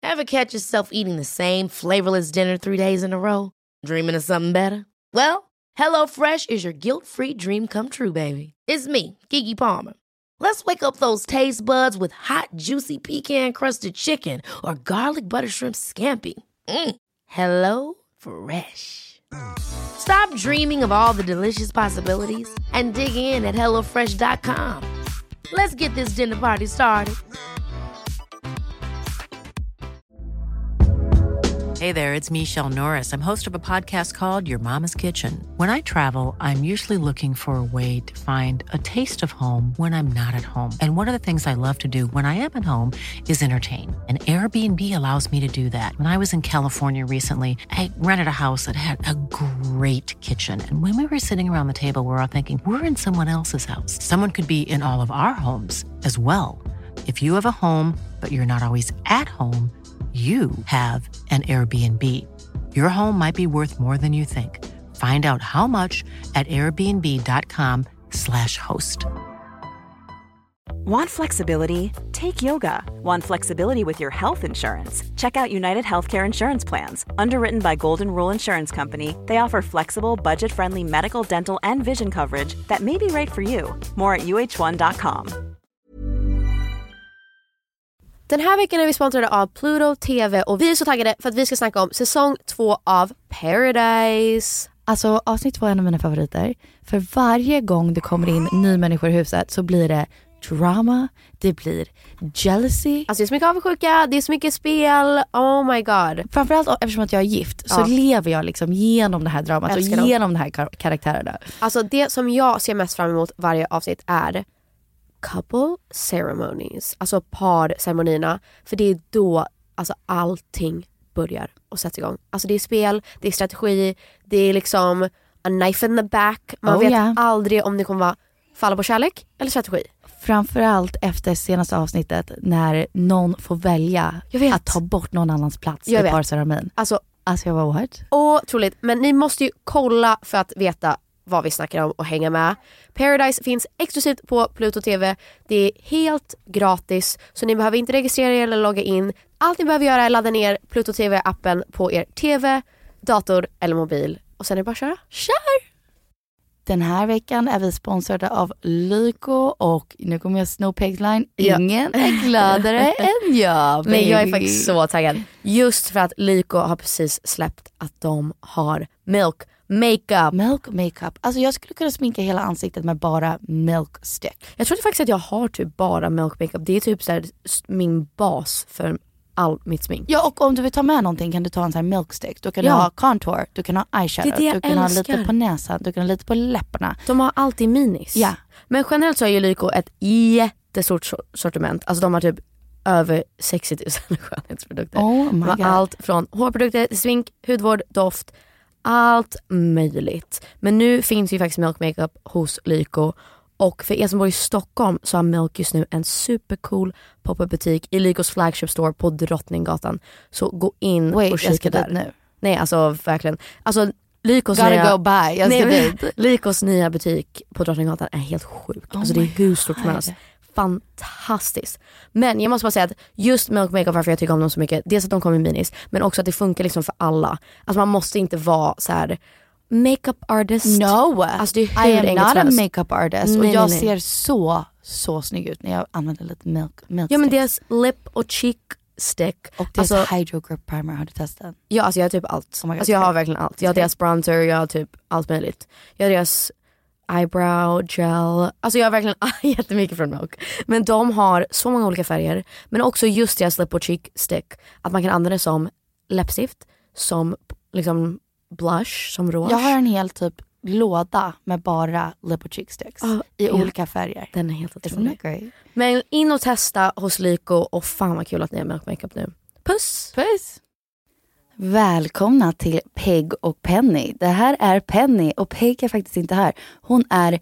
Ever catch yourself eating the same flavorless dinner 3 days in a row? Dreaming of something better? Well, HelloFresh is your guilt-free dream come true, baby. It's me, Keke Palmer. Let's wake up those taste buds with hot, juicy pecan-crusted chicken or garlic butter shrimp scampi. Hello Fresh. Stop dreaming of all the delicious possibilities and dig in at HelloFresh.com. Let's get this dinner party started. Hey there, it's Michelle Norris. I'm host of a podcast called Your Mama's Kitchen. When I travel, I'm usually looking for a way to find a taste of home when I'm not at home. And one of the things I love to do when I am at home is entertain. And Airbnb allows me to do that. When I was in California recently, I rented a house that had a great kitchen. And when we were sitting around the table, we were all thinking, we're in someone else's house. Someone could be in all of our homes as well. If you have a home, but you're not always at home, you have an Airbnb. Your home might be worth more than you think. Find out how much at airbnb.com/host. Want flexibility? Take yoga. Want flexibility with your health insurance? Check out United Healthcare Insurance Plans. Underwritten by Golden Rule Insurance Company, they offer flexible, budget-friendly medical, dental, and vision coverage that may be right for you. More at uh1.com. Den här veckan är vi sponsrade av Pluto TV och vi är så taggade för att vi ska snacka om säsong 2 av Paradise. Alltså avsnitt 2 är en av mina favoriter. För varje gång det kommer in ny människor i huset så blir det drama, det blir jealousy. Alltså det är så mycket avundsjuka, det är så mycket spel, oh my god. Framförallt eftersom att jag är gift så lever jag liksom genom det här dramat och genom de här karaktärerna. Alltså det som jag ser mest fram emot varje avsnitt är couple ceremonies, alltså parceremonierna, för det är då alltså allting börjar och sätts igång. Alltså det är spel, det är strategi, det är liksom a knife in the back. Man vet aldrig om det kommer falla på kärlek eller strategi. Framförallt efter senaste avsnittet när någon får välja att ta bort någon annans plats i parceremonin. Alltså jag var what? Otroligt, men ni måste ju kolla för att veta vad vi snackar om och hänga med. Paradise finns exklusivt på Pluto TV. Det är helt gratis, så ni behöver inte registrera er eller logga in. Allt ni behöver göra är att ladda ner Pluto TV-appen på er TV, dator eller mobil. Och sen är det bara att köra. Kör! Den här veckan är vi sponsrade av Lyko och nu kommer jag sno Pegline. Ingen är gladare än jag. Baby. Men jag är faktiskt så taggad. Just för att Lyko har precis släppt att de har Milk Makeup. Alltså jag skulle kunna sminka hela ansiktet med bara Milk Stick. Jag tror faktiskt att jag har typ bara Milk Makeup. Det är typ så här min bas för all mitt smink. Ja, och om du vill ta med någonting kan du ta en sån här Milk Stick. Du kan ha contour, du kan ha eyeshadow, du kan ha lite på näsan, du kan ha lite på läpparna. De har alltid minis. Ja. Men generellt så är ju Lyko ett jättestort sortiment. Alltså de har typ över 60 000 skönhetsprodukter. Oh my God. Allt från hårprodukter till smink, hudvård, doft, allt möjligt. Men nu finns ju faktiskt Milk Makeup hos Lyko. Och för er som bor i Stockholm så har Milk just nu en supercool pop-up butik i Lykos flagship store på Drottninggatan. Så gå in och kika där. Nu. Nej, alltså verkligen. Alltså Lykos Lykos nya butik på Drottninggatan är helt sjuk. Alltså det är hur stort som helst. Fantastiskt. Men jag måste bara säga att just Milk Makeup, varför jag tycker om dem så mycket, dels att de kommer i minis, men också att det funkar liksom för alla. Alltså man måste inte vara så här makeup artist. No, alltså det är I am not a makeup artist. Och jag nej. ser så snygg ut när jag använder lite milk ja, men deras lip och cheek stick och deras Hydro Grip Primer, har du testat? Ja, alltså jag har typ allt. Alltså jag har verkligen allt. Jag har deras bronzer, jag har typ allt möjligt. Jag har deras eyebrow gel. Alltså jag har verkligen jättemycket från Milk. Men de har så många olika färger. Men också just deras lip och cheek stick. Att man kan använda det som läppstift, som liksom blush, som rouge. Jag har en hel typ låda med bara lip och cheek sticks i olika färger. Den är helt otrolig. Men in och testa hos Lyko, och fan vad kul att ni har Milk Makeup nu. Puss! Puss! Välkomna till Peg och Penny. Det här är Penny och Peg är faktiskt inte här. Hon är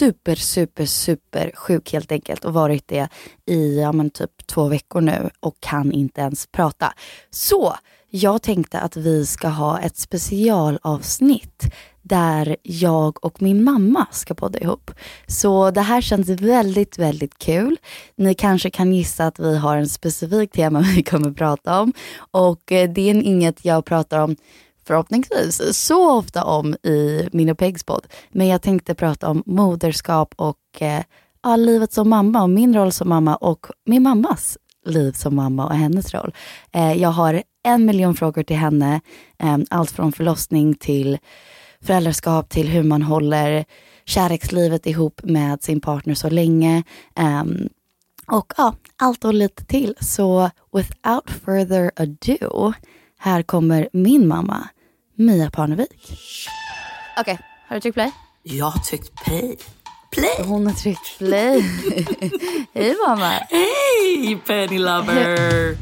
super sjuk helt enkelt och varit det i typ 2 veckor nu och kan inte ens prata. Så jag tänkte att vi ska ha ett specialavsnitt där jag och min mamma ska podda ihop. Så det här känns väldigt, väldigt kul. Ni kanske kan gissa att vi har en specifik tema vi kommer prata om. Och det är inget jag pratar om förhoppningsvis så ofta om i min och Pegs podd. Men jag tänkte prata om moderskap och livet som mamma och min roll som mamma och min mammas liv som mamma och hennes roll. Jag har 1 miljon frågor till henne. Allt från förlossning till föräldraskap till hur man håller kärlekslivet ihop med sin partner så länge. Och allt och lite till. Så without further ado, här kommer min mamma, Mia Parnevik. Okej, har du tryckt play? Jag har tryckt play. Hon har tryckt play. Hej mamma. Hej Penny Lover.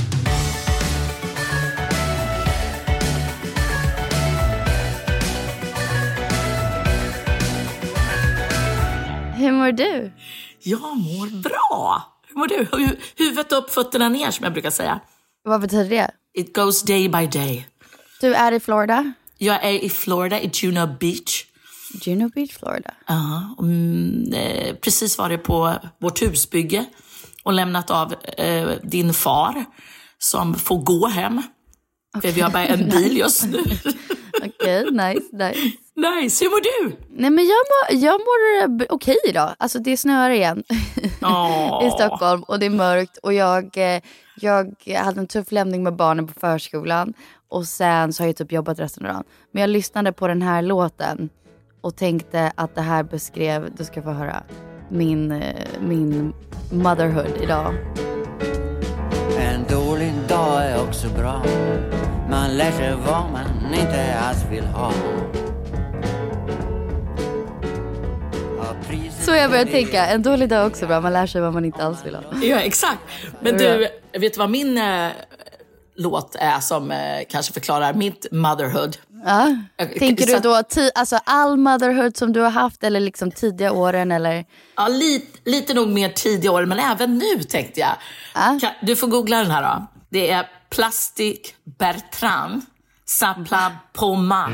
Hur mår du? Jag mår bra. Hur mår du? Huvudet upp, fötterna ner som jag brukar säga. Vad betyder det? It goes day by day. Du är i Florida? Jag är i Florida, i Juno Beach. Juno Beach, Florida? Ja, precis var det på vårt husbygge och lämnat av din far som får gå hem. Okay. Vi har bara en bil just nu. Okej, nice. Nice, hur mår du? Nej men jag mår okej idag. Alltså det snöar igen i Stockholm och det är mörkt. Och jag hade en tuff lämning med barnen på förskolan. Och sen så har jag typ jobbat resten av dagen. Men jag lyssnade på den här låten och tänkte att det här beskrev, du ska få höra, min motherhood idag. En dålig dag är också bra. Man lär sig vad man inte alls vill ha. Så jag började tänka, en dålig dag är också bra. Man lär sig vad man inte alls vill ha. Ja, exakt. Men du, vet du vad min låt är som kanske förklarar mitt motherhood? Ja. Tänker du då alltså all motherhood som du har haft eller liksom tidiga åren eller? Ja, lite nog mer tidiga år, men även nu tänkte jag. Du får googla den här då. Det är Plastic Bertrand Sapla Poma.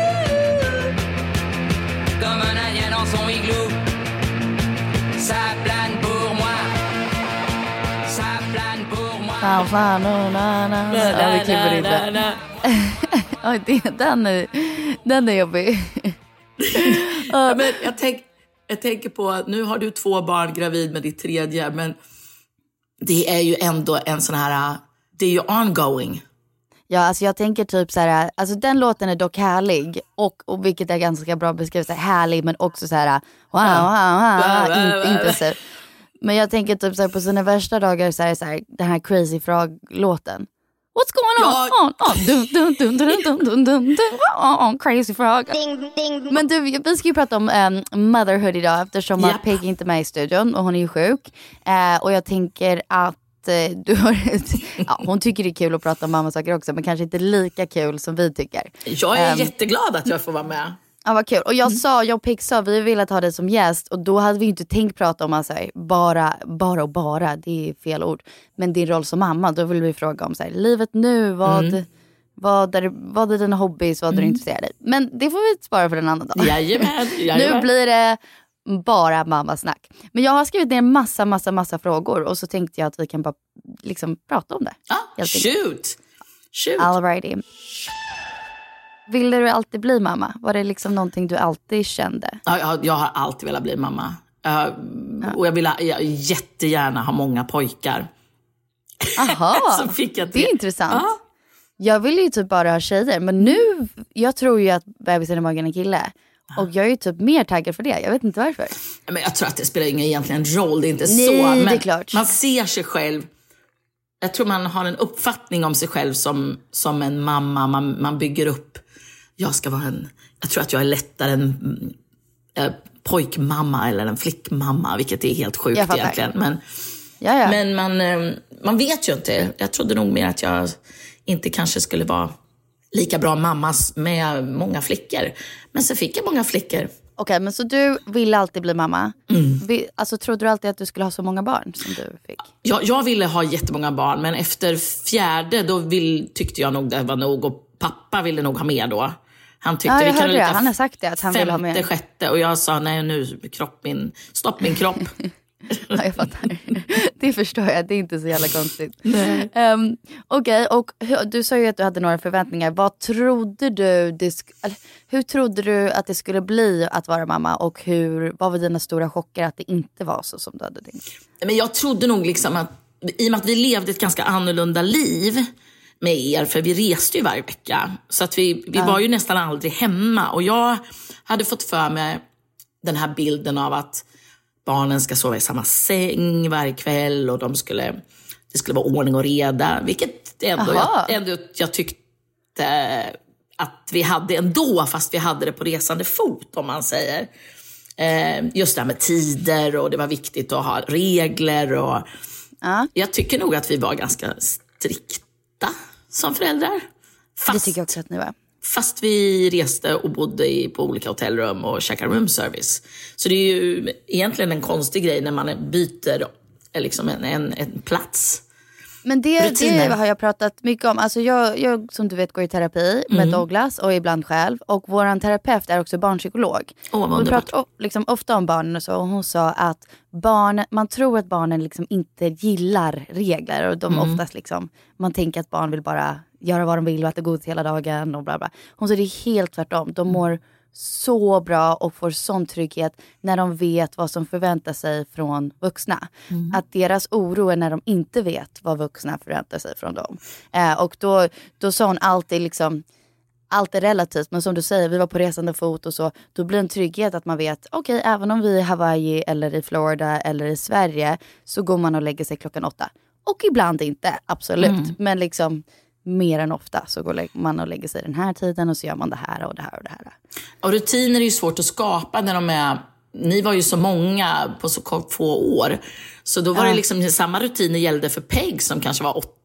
Comme un indien dans son igloo. Ça plane pour moi. Ça plane pour moi. Ja, vi klipper inte. Oj, den är jobbig. Men jag tänker på att nu har du 2 barn, gravid med ditt 3:e, men det är ju ändå en sån här, det är ju ongoing. Ja, alltså jag tänker typ så här, alltså den låten är dock härlig och vilket är ganska bra beskrivet, så här, härlig men också så här wow, intensiv. Men jag tänker typ så här, på sina värsta dagar så här den här Crazy Frog-låten. What's going on? Crazy Frog. Men du, vi ska ju prata om motherhood idag eftersom att Peg inte är med i studion och hon är ju sjuk. Och jag tänker att du har hon tycker det är kul att prata om mammasaker också, men kanske inte lika kul som vi tycker. Jag är jätteglad att jag får vara med. Ja, vad kul. Och jag och Peg sa, vi ville ta dig som gäst. Och då hade vi inte tänkt prata om alltså, bara, det är fel ord. Men din roll som mamma, då vill vi fråga om så här, livet nu, vad är dina hobbys, vad är du intresserad i? Men det får vi spara för en annan dag. Jajamän. Nu blir det bara mammasnack. Men jag har skrivit ner massa frågor. Och så tänkte jag att vi kan bara liksom prata om det. Shoot. Alrighty. Ville du alltid bli mamma? Var det liksom någonting du alltid kände? Ja, jag har alltid velat bli mamma. Och jag jättegärna ha många pojkar. Aha, så fick jag det är intressant. Jag vill ju typ bara ha tjejer. Men nu, jag tror ju att bebisen i magen är en kille. Och jag är ju typ mer taggad för det. Jag vet inte varför. Men jag tror att det spelar ingen egentligen roll. Det är inte Nej, så. Men det är klart. Man ser sig själv. Jag tror man har en uppfattning om sig själv som en mamma. Man bygger upp. Jag tror att jag är lättare en pojkmamma eller en flickmamma. Vilket är helt sjukt egentligen. Men, men man vet ju inte. Jag trodde nog mer att jag inte kanske skulle vara lika bra mammas med många flickor. Men så fick jag många flickor. Okej, men så du ville alltid bli mamma. Alltså trodde du alltid att du skulle ha så många barn som du fick? Jag ville ha jättemånga barn, men efter 4:e då tyckte jag nog det var nog, och pappa ville nog ha mer då. Han tyckte vi kan han har sagt det, att han vill ha mer. 5:e, 6:e, och jag sa nej nu, stopp min kropp. Ja, jag fattar. Det förstår jag, det är inte så jävla konstigt. Okej, och du sa ju att du hade några förväntningar. Hur trodde du att det skulle bli att vara mamma, och vad var dina stora chocker att det inte var så som du hade tänkt? Men jag trodde nog liksom att, i och med att vi levde ett ganska annorlunda liv med er, för vi reste ju varje vecka, så att vi var ju nästan aldrig hemma, och jag hade fått för mig den här bilden av att barnen ska sova i samma säng varje kväll, och det skulle vara ordning och reda, vilket ändå jag tyckte att vi hade ändå, fast vi hade det på resande fot, om man säger. Just det här med tider, och det var viktigt att ha regler, och jag tycker nog att vi var ganska strikta som föräldrar. Det tycker jag också att ni var. Fast vi reste och bodde på olika hotellrum och käkade room service. Så det är ju egentligen en konstig grej när man byter liksom en plats. Men det har jag pratat mycket om. Alltså jag som du vet går i terapi med Douglas och ibland själv. Och våran terapeut är också barnpsykolog. Vi pratar liksom ofta om barnen och så. Och hon sa att man tror att barnen liksom inte gillar regler. Och de oftast liksom, man tänker att barn vill bara göra vad de vill och att det går hela dagen och bla bla. Hon sa det är helt tvärtom. De mår så bra och får sån trygghet när de vet vad som förväntar sig från vuxna. Att deras oro är när de inte vet vad vuxna förväntar sig från dem. Och då sa hon alltid liksom, allt är relativt, men som du säger, vi var på resande fot och så, då blir en trygghet att man vet, okej, även om vi är i Hawaii eller i Florida eller i Sverige, så går man och lägger sig 8:00. Och ibland inte, absolut, men liksom mer än ofta så går man och lägger sig den här tiden, och så gör man det här och det här och det här. Och rutiner är ju svårt att skapa när ni var ju så många på så få år. Så då var det liksom samma rutiner gällde för Peg som kanske var 8.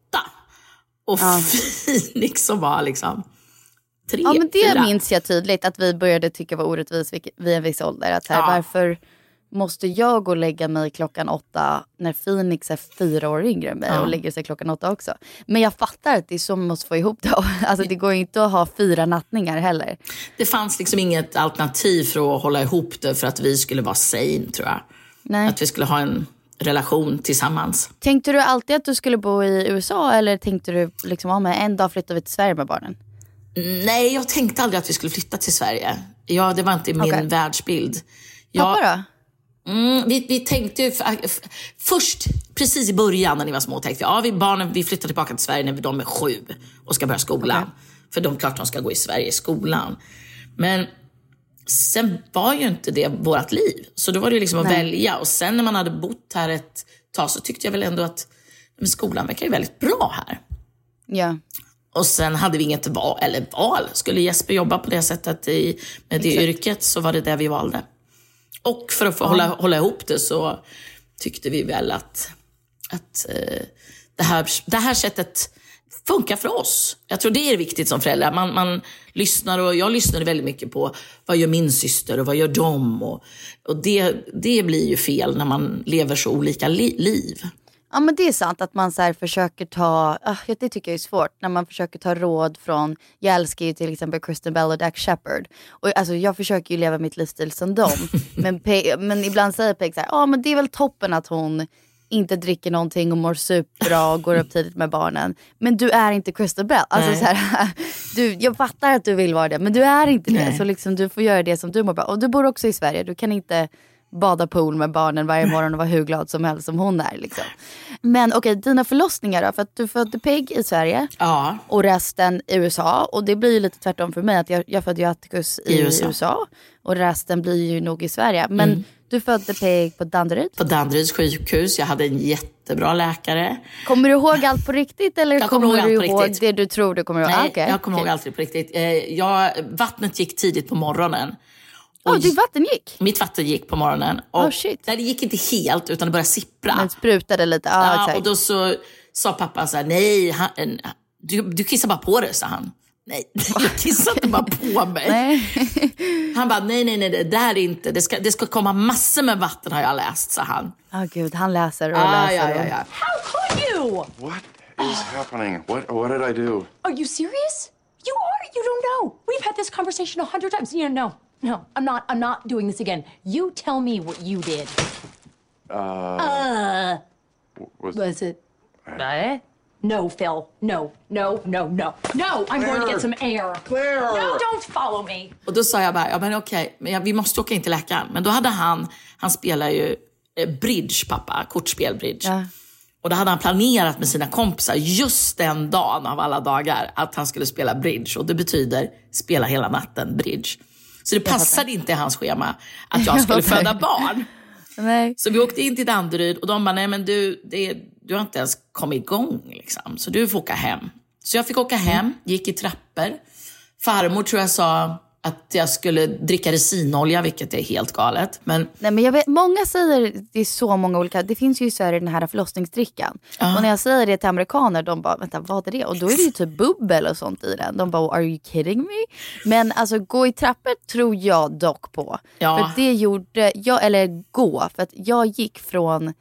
Och Phoenix som var liksom 3. Ja, men det 4. Minns jag tydligt att vi började tycka var orättvis vid en viss ålder. Att varför måste jag gå och lägga mig 8:00 när Phoenix är 4 år yngre än mig och lägger sig 8:00 också. Men jag fattar att det är så man måste få ihop det. Alltså det går ju inte att ha 4 nattningar heller. Det fanns liksom inget alternativ för att hålla ihop det, för att vi skulle vara sane, tror jag. Nej. Att vi skulle ha en relation tillsammans. Tänkte du alltid att du skulle bo i USA, eller tänkte du liksom en dag flyttar vi till Sverige med barnen? Nej, jag tänkte aldrig att vi skulle flytta till Sverige. Det var inte min världsbild. Pappa då? Vi tänkte ju först, precis i början när ni var små, tänkte vi flyttar tillbaka till Sverige när de är 7 och ska börja skolan. För klart de ska gå i Sverige i skolan. Men sen var ju inte det vårt liv. Så då var det liksom att välja. Och sen när man hade bott här ett tag, så tyckte jag väl ändå att skolan verkar ju väldigt bra här. Ja. Och sen hade vi inget val. Skulle Jesper jobba på det sättet med det yrket, så var det vi valde. Och för att få hålla ihop det, så tyckte vi väl att det här sättet funkar för oss. Jag tror det är viktigt som föräldrar. Man lyssnar, och jag lyssnade väldigt mycket på vad gör min syster och vad gör de. Och det blir ju fel när man lever så olika liv. Ja, men det är sant att man så här försöker ta, det tycker jag är svårt, när man försöker ta råd från, jag älskar ju till exempel Kristen Bell och Dax Shepard. Och alltså jag försöker ju leva mitt livsstil som dem. men ibland säger Peg så här, men det är väl toppen att hon inte dricker någonting och mår superbra och går upp tidigt med barnen. Men du är inte Kristen Bell. Alltså så här, jag fattar att du vill vara det, men du är inte det. Så liksom du får göra det som du mår bra. Och du bor också i Sverige, du kan inte bada pool med barnen varje morgon och vara hur glad som helst som hon är liksom. Men okej, dina förlossningar då? För att du födde Peg i Sverige och resten i USA. Och det blir ju lite tvärtom för mig, att jag födde ju Atticus i USA och resten blir ju nog i Sverige. Men du födde Peg på Danderyd? På Danderyds sjukhus. Jag hade en jättebra läkare. Kommer du ihåg allt på riktigt? Eller jag kommer du ihåg det du tror du kommer ihåg? Nej, jag kommer ihåg allt på riktigt. Vattnet gick tidigt på morgonen. Ditt vatten gick? Mitt vatten gick på morgonen. Och det gick inte helt, utan det började sippra. Men sprutade lite. Och då så sa pappa så här, nej, du kissar bara på det, sa han. Nej, jag kissade inte bara på mig. Nej. Han bara, nej, det där är inte, det ska komma massor med vatten har jag läst, sa han. Gud, han läser och läser. Ja. How could you? What is happening? What did I do? Are you serious? You are. You don't know. We've had this conversation 100 times. No, I'm not doing this again. You tell me what you did. Was it? No, Phil. No. I'm going to get some air. Claire! No, don't follow me. Och då sa jag bara, men okej, men vi måste åka in till läkaren. Men då hade han spelar ju bridge, pappa, kortspel bridge. Ja. Och då hade han planerat med sina kompisar just den dagen av alla dagar att han skulle spela bridge. Och det betyder spela hela natten bridge. Så det passade inte i hans schema att jag skulle föda barn. Nej. Så vi åkte in till Danderyd och de bara, nej men du har inte ens kommit igång liksom. Så du får åka hem. Så jag fick åka hem, gick i trappor. Farmor tror jag sa att jag skulle dricka resinolja, vilket är helt galet. Men jag vet, många säger, det är så många olika, det finns ju så här den här förlossningsdrickan. Och när jag säger det till amerikaner, de bara, vänta, vad är det? Och då är det ju typ bubbel och sånt i den. De bara, are you kidding me? Men alltså gå i trappor tror jag dock på. Ja. För det gjorde jag, för att jag gick från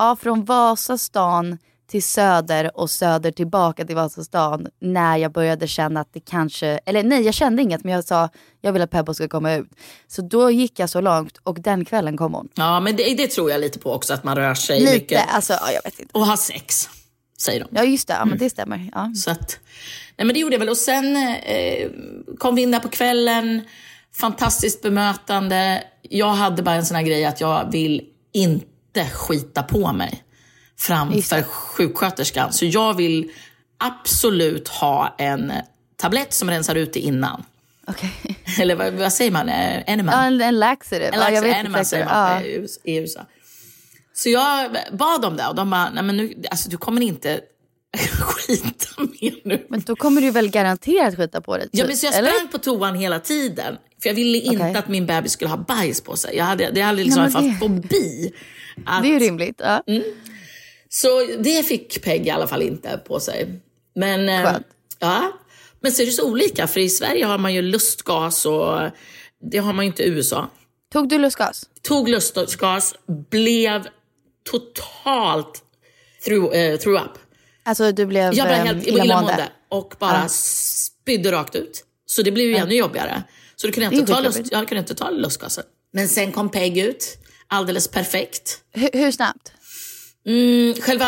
Vasastan till Söder och Söder tillbaka till Vasastan när jag började känna att det kanske, jag kände inget, men jag sa jag vill att Pebbo ska komma ut. Så då gick jag så långt och den kvällen kom hon. Ja, men det tror jag lite på också, att man rör sig lite, mycket. Alltså, jag vet inte. Och har sex, säger de. Ja, just det, ja, men det stämmer. Ja. Så att, nej men det gjorde jag väl. Och sen kom vi in där på kvällen, fantastiskt bemötande. Jag hade bara en sån här grej att jag vill inte skita på mig framför sjuksköterskan. Så jag vill absolut ha en tablett som rensar ut det innan. Okay. Eller vad säger man? Enema? Ja, en laxative. En laxative, enema säger man i USA. Så jag bad om det och de bara, nej men nu, alltså du kommer inte skita mer nu. Men då kommer du väl garanterat skita på det? Typ. Ja, men så jag sprang på toan hela tiden. För jag ville inte att min bebis skulle ha bajs på sig. Det hade liksom haft fobi. Det är ju rimligt, ja. Så det fick Peg i alla fall inte på sig. Men ja, men så är det så olika. För i Sverige har man ju lustgas och det har man ju inte i USA. Tog du lustgas? Tog lustgas, blev totalt threw up. Alltså du blev jag blev helt illamående och bara spydde rakt ut. Så det blev ju ännu jobbigare. Så du kunde inte ta lustgasen. Men sen kom Peg ut, alldeles perfekt. Hur snabbt? Själva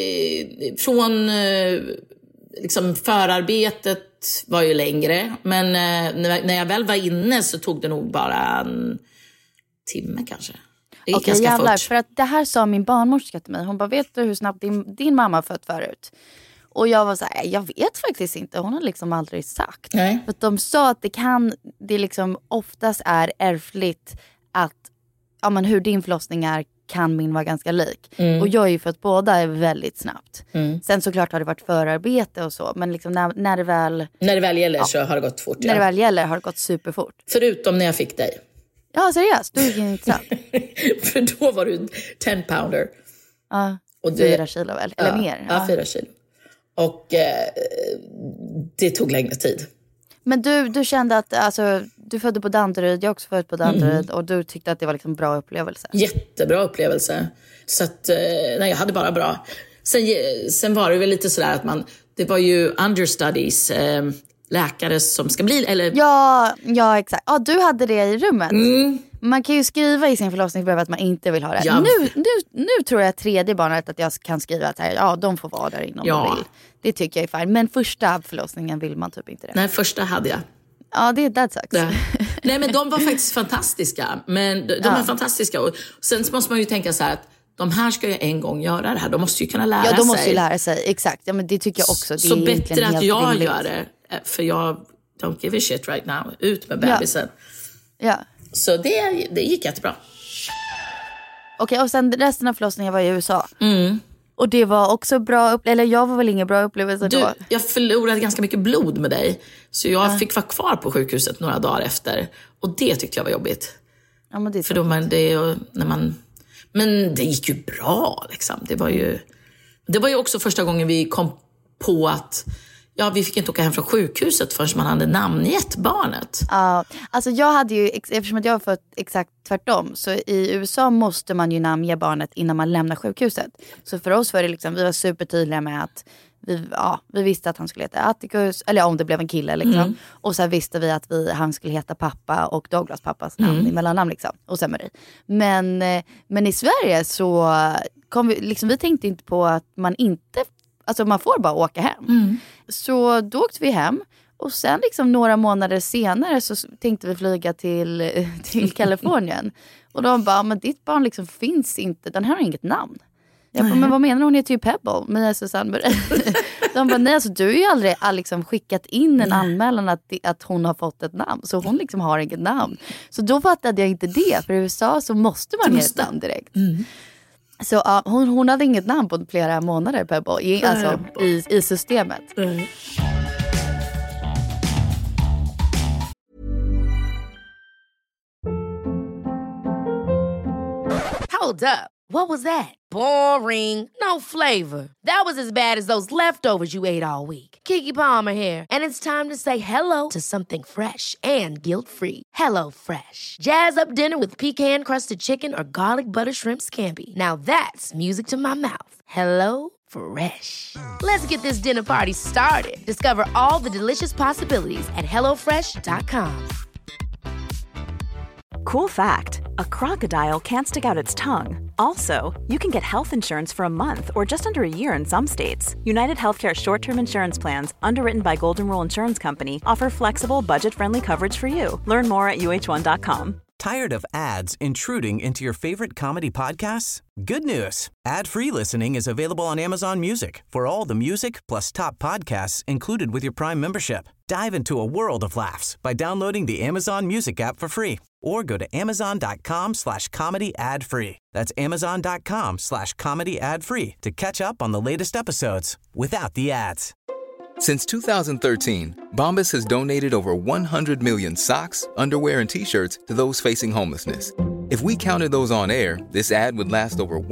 från liksom förarbetet var ju längre. Men när jag väl var inne så tog det nog bara en timme kanske. Det gick ganska fort. För att det här sa min barnmorska till mig. Hon bara, vet du hur snabbt din mamma fött förut? Och jag var så här, jag vet faktiskt inte. Hon har liksom aldrig sagt. Nej. För att de sa att det liksom oftast är ärftligt att hur din förlossning är kan min vara ganska lik. Och jag är ju för att båda är väldigt snabbt. Sen såklart har det varit förarbete och så. Men liksom när det väl gäller så har det gått fort. När det väl gäller har det gått superfort. Förutom när jag fick dig. Ja, seriöst. Du gick inte snabbt. För då var du 10 pounder. Ja, och 4 kilo väl? Eller mer? Ja, 4 kilo. Och det tog längre tid. Men du kände att du födde på Danderyd, jag också född på Danderyd och du tyckte att det var liksom bra upplevelse? Jättebra upplevelse. Så att, jag hade bara bra. Sen var det väl lite sådär att det var ju understudies, läkare som ska bli, eller? Ja, exakt. Ja, du hade det i rummet. Man kan ju skriva i sin förlossningsbrev att man inte vill ha det. Ja. Nu tror jag 3:e barnet att jag kan skriva att de får vara där innan de vill. Det tycker jag är fint. Men första förlossningen vill man typ inte det. Nej, första hade jag. Ja, det är that sucks. Ja. Nej, men de var faktiskt fantastiska. Men de är fantastiska. Och sen måste man ju tänka så här att de här ska ju en gång göra det här. De måste ju kunna lära sig. Ja, de måste ju lära sig. Exakt. Ja, men det tycker jag också. Det så bättre att jag gör det. För jag don't give a shit right now. Ut med bebisen. Ja. Så det gick jättebra. Okej, och sen resten av förlossningen var i USA. Och det var också bra eller jag var väl ingen bra upplevelse då. Jag förlorade ganska mycket blod med dig. Så jag fick vara kvar på sjukhuset några dagar efter. Och det tyckte jag var jobbigt. Ja, men det för då men det gick ju bra liksom. Det var ju också första gången vi kom på att Ja, vi fick inte åka hem från sjukhuset förrän man hade namngett barnet. Ja, alltså jag hade ju, eftersom att jag har fått exakt tvärtom. Så i USA måste man ju namnge barnet innan man lämnar sjukhuset. Så för oss var det liksom, vi var supertydliga med att vi visste att han skulle heta Atticus, eller om det blev en kille liksom. Och sen visste vi att han skulle heta pappa och Douglas pappas namn i mellannamn liksom. Och sen Marie. Men i Sverige så kom vi tänkte inte på att man inte, alltså man får bara åka hem. Så då åkte vi hem. Och sen liksom några månader senare så tänkte vi flyga till Kalifornien. Och de bara, men ditt barn liksom finns inte, den här har inget namn. Jag bara, men vad menar hon? Heter ju Pebble, Mia Susanne Marie. De bara, nej alltså du har ju aldrig liksom skickat in en anmälan att hon har fått ett namn. Så hon liksom har inget namn. Så då fattade jag inte det. För i USA så måste man ge ett namn direkt. Så hon hade inget namn på flera månader, Pebble. I systemet. Hold up. What was that? Boring. No flavor. That was as bad as those leftovers you ate all week. Keke Palmer here, and it's time to say hello to something fresh and guilt-free. Hello Fresh. Jazz up dinner with pecan-crusted chicken or garlic butter shrimp scampi. Now that's music to my mouth. Hello Fresh. Let's get this dinner party started. Discover all the delicious possibilities at hellofresh.com. Cool fact, a crocodile can't stick out its tongue. Also, you can get health insurance for a month or just under a year in some states. United Healthcare short-term insurance plans, underwritten by Golden Rule Insurance Company, offer flexible, budget-friendly coverage for you. Learn more at uh1.com. Tired of ads intruding into your favorite comedy podcasts? Good news. Ad-free listening is available on Amazon Music for all the music plus top podcasts included with your Prime membership. Dive into a world of laughs by downloading the Amazon Music app for free or go to amazon.com/comedy ad-free. That's amazon.com/comedy ad-free to catch up on the latest episodes without the ads. Since 2013, Bombas has donated over 100 million socks, underwear, and T-shirts to those facing homelessness. If we counted those on air, this ad would last over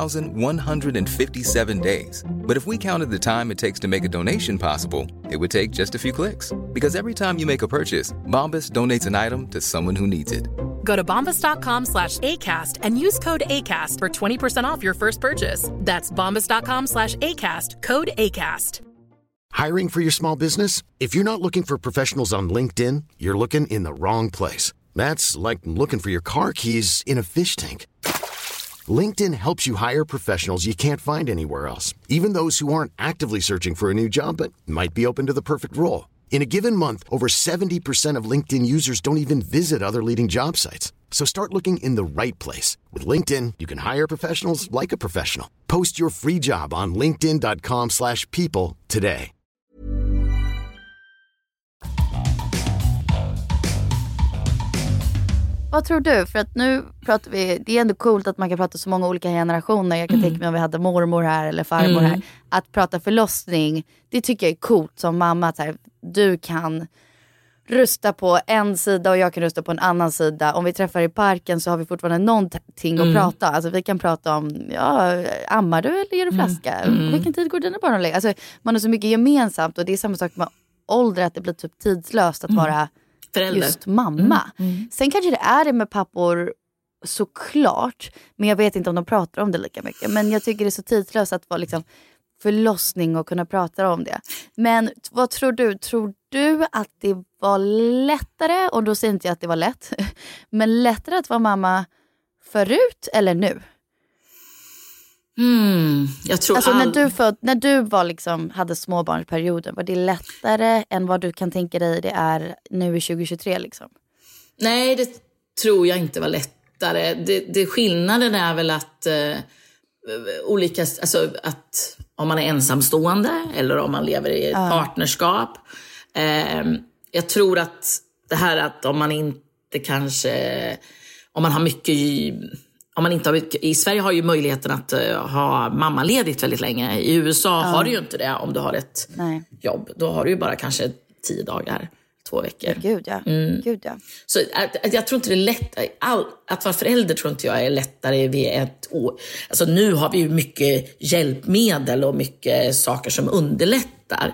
1,157 days. But if we counted the time it takes to make a donation possible, it would take just a few clicks. Because every time you make a purchase, Bombas donates an item to someone who needs it. Go to bombas.com/ACAST and use code ACAST for 20% off your first purchase. That's bombas.com/ACAST, code ACAST. Hiring for your small business? If you're not looking for professionals on LinkedIn, you're looking in the wrong place. That's like looking for your car keys in a fish tank. LinkedIn helps you hire professionals you can't find anywhere else, even those who aren't actively searching for a new job but might be open to the perfect role. In a given month, over 70% of LinkedIn users don't even visit other leading job sites. So start looking in the right place. With LinkedIn, you can hire professionals like a professional. Post your free job on linkedin.com/people today. Vad tror du? För att nu pratar vi, det är ändå coolt att man kan prata så många olika generationer. Jag kan tänka mig om vi hade mormor här eller farmor här. Att prata förlossning, det tycker jag är coolt som mamma. Att här, du kan rösta på en sida och jag kan rösta på en annan sida. Om vi träffar i parken så har vi fortfarande någonting att prata. Alltså vi kan prata om, ammar du eller ger du flaska? Vilken tid går dina barn att lägga? Alltså man har så mycket gemensamt och det är samma sak med ålder, att det blir typ tidslöst att vara förälder. Just mamma. Sen kanske det är det med pappor såklart. Men jag vet inte om de pratar om det lika mycket. Men jag tycker det är så tidslöst att vara liksom förlossning och kunna prata om det. Men vad tror du? Tror du att det var lättare, och då säger inte jag att det var lätt, men lättare att vara mamma förut eller nu? Jag tror alltså när du var liksom, hade småbarnsperioden, var det lättare än vad du kan tänka dig det är nu i 2023 liksom? Nej, det tror jag inte var lättare. Det skillnaden är väl att olika, alltså att om man är ensamstående eller om man lever i ett partnerskap. Jag tror att det här att om man inte kanske, om man har mycket, om man inte har mycket, i Sverige har ju möjligheten att ha mammaledigt väldigt länge. I USA har du ju inte det om du har ett jobb. Då har du ju bara kanske 10 dagar, 2 veckor. Gud ja. Så jag tror inte det är lätt. Att vara förälder tror inte jag är lättare vid ett år. Alltså nu har vi ju mycket hjälpmedel och mycket saker som underlättar.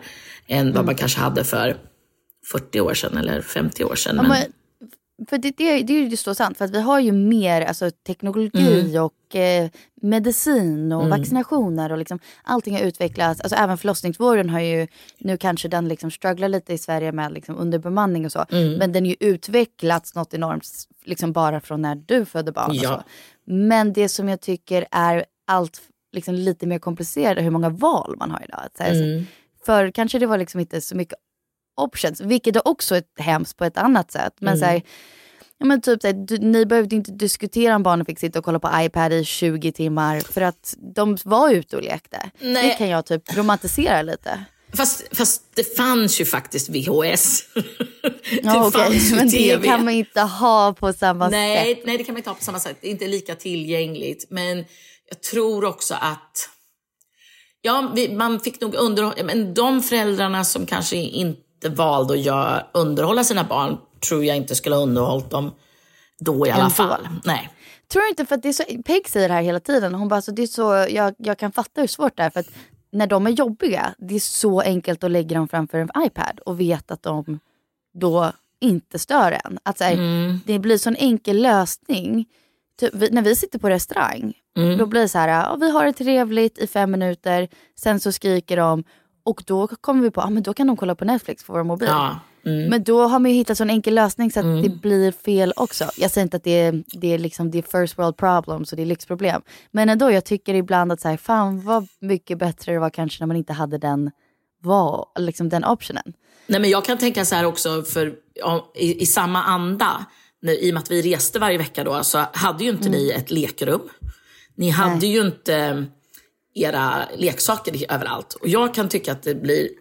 än vad man kanske hade för 40 år sedan eller 50 år sedan. Men... För det är ju så sant, för att vi har ju mer alltså, teknologi och medicin och vaccinationer och liksom, allting har utvecklats. Alltså även förlossningsvården har ju, nu kanske den liksom strugglar lite i Sverige med liksom, underbemanning och så. Men den har ju utvecklats något enormt liksom, bara från när du födde barn och så. Men det som jag tycker är allt liksom, lite mer komplicerat är hur många val man har idag. Att säga. För kanske det var liksom inte så mycket options, vilket är också ett hemskt på ett annat sätt. Men så här, ja, men typ så här, ni behövde inte diskutera om barnen fick sitta och kolla på iPad i 20 timmar för att de var ute och lekte. Nej. Det kan jag typ romantisera lite. Fast det fanns ju faktiskt VHS. Ja, okay. Men det kan man inte ha på samma sätt. Nej, det kan man inte ha på samma sätt. Det är inte lika tillgängligt. Men jag tror också att man fick nog underhålla. Men de föräldrarna som kanske inte valde att underhålla sina barn tror jag inte skulle ha underhållit dem då i alla fall. Nej. Tror inte, för att det är så, Peg säger det här hela tiden. Hon bara, så det är så, jag kan fatta hur svårt det är, för att när de är jobbiga, det är så enkelt att lägga dem framför en iPad och veta att de då inte stör en. Att det blir så en enkel lösning. Typ, när vi sitter på restaurang, då blir det så här, vi har det trevligt i 5 minuter, sen så skriker de och då kommer vi på, men då kan de kolla på Netflix på vår mobil. Ja. Men då har man ju hittat en enkel lösning så att det blir fel också. Jag säger inte att det är liksom det first world problem, så det är lyxproblem. Men ändå, jag tycker ibland att så här, fan vad mycket bättre det var kanske när man inte hade den optionen. Nej, men jag kan tänka så här också, för i samma anda, i och med att vi reste varje vecka då, så hade ju inte ni ett lekrum. Ni hade ju inte era leksaker överallt. Och jag kan tycka att det blir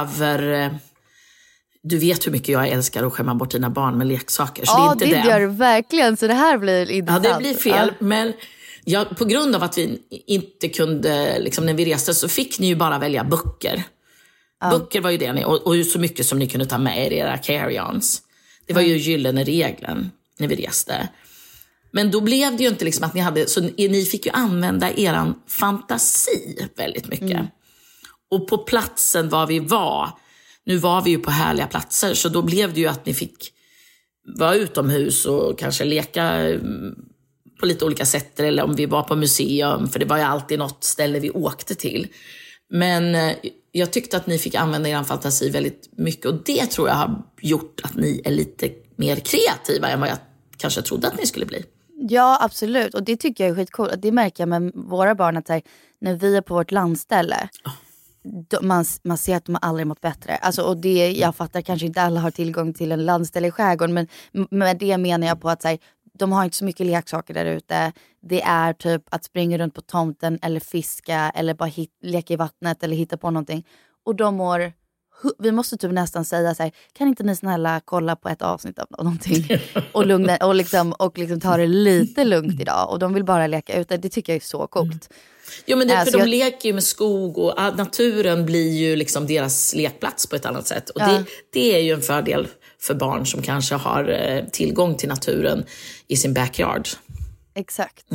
du vet hur mycket jag älskar att skämma bort dina barn med leksaker. Så det är inte det gör du verkligen. Så det här blir intressant. Ja, det blir fel. Men på grund av att vi inte kunde, liksom, när vi reste så fick ni ju bara välja böcker. Böcker var ju det ni, och så mycket som ni kunde ta med er i era carry-ons. Det var ju gyllene regeln när vi reste. Men då blev det ju inte liksom att ni hade, så ni fick ju använda eran fantasi väldigt mycket. Och på platsen var vi var, nu var vi ju på härliga platser, så då blev det ju att ni fick vara utomhus och kanske leka på lite olika sätt, eller om vi var på museum, för det var ju alltid något ställe vi åkte till. Men jag tyckte att ni fick använda er fantasi väldigt mycket, och det tror jag har gjort att ni är lite mer kreativa än vad jag kanske trodde att ni skulle bli. Ja, absolut. Och det tycker jag är skitcoolt. Det märker jag med våra barn, att här, när vi är på vårt landställe, man ser att de har aldrig mått bättre. Alltså, och det, jag fattar kanske inte alla har tillgång till en landställe i skärgården, men med det menar jag på att här, de har inte så mycket leksaker där ute. Det är typ att springa runt på tomten eller fiska eller bara leka i vattnet eller hitta på någonting. Och de mår, vi måste typ nästan säga så här, kan inte ni snälla kolla på ett avsnitt av någonting och lugna och liksom ta det lite lugnt idag, och de vill bara leka ute. Det tycker jag är så coolt. Jo, men för de leker ju med skog, och naturen blir ju liksom deras lekplats på ett annat sätt, och det är ju en fördel för barn som kanske har tillgång till naturen i sin backyard. Exakt.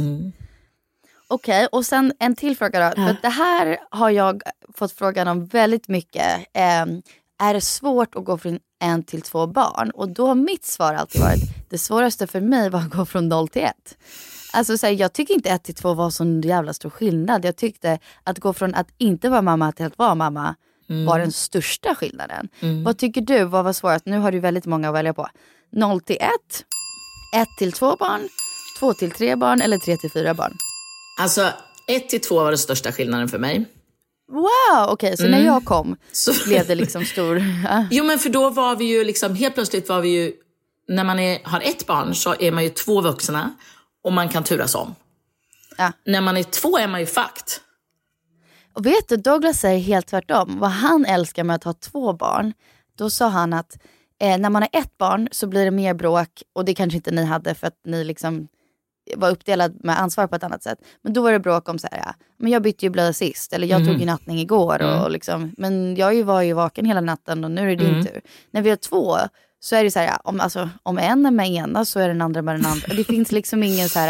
Okej, och sen en till fråga då. För det här har jag fått frågan om väldigt mycket. Är det svårt att gå från 1 till 2 barn? Och då har mitt svar alltid varit, det svåraste för mig var att gå från 0 till 1. Alltså så här, jag tycker inte 1 till 2 var så en jävla stor skillnad. Jag tyckte att gå från att inte vara mamma till att vara mamma var den största skillnaden. Vad tycker du? Vad var svårast? Nu har du väldigt många att välja på. 0 till 1, 1 till 2 barn, 2 till 3 barn eller 3 till 4 barn? Alltså 1 till 2 var den största skillnaden för mig. Wow, okej. Så när jag kom så blev det liksom stor... Jo, men för då var vi ju liksom, helt plötsligt var vi ju, när man har 1 barn så är man ju 2 vuxna och man kan turas om. När man är 2 är man ju fakt. Och vet du, Douglas säger helt tvärtom. Vad han älskar med att ha 2 barn, då sa han att när man har 1 barn så blir det mer bråk, och det kanske inte ni hade för att ni liksom var uppdelad med ansvar på ett annat sätt. Men då var det bråk om så här, men jag bytte ju blöja sist, eller jag tog ju nattning igår och liksom, men jag var ju vaken hela natten och nu är det din tur. När vi har 2 så är det så här, om en är med ena så är den andra med den andra. Det finns liksom ingen så här,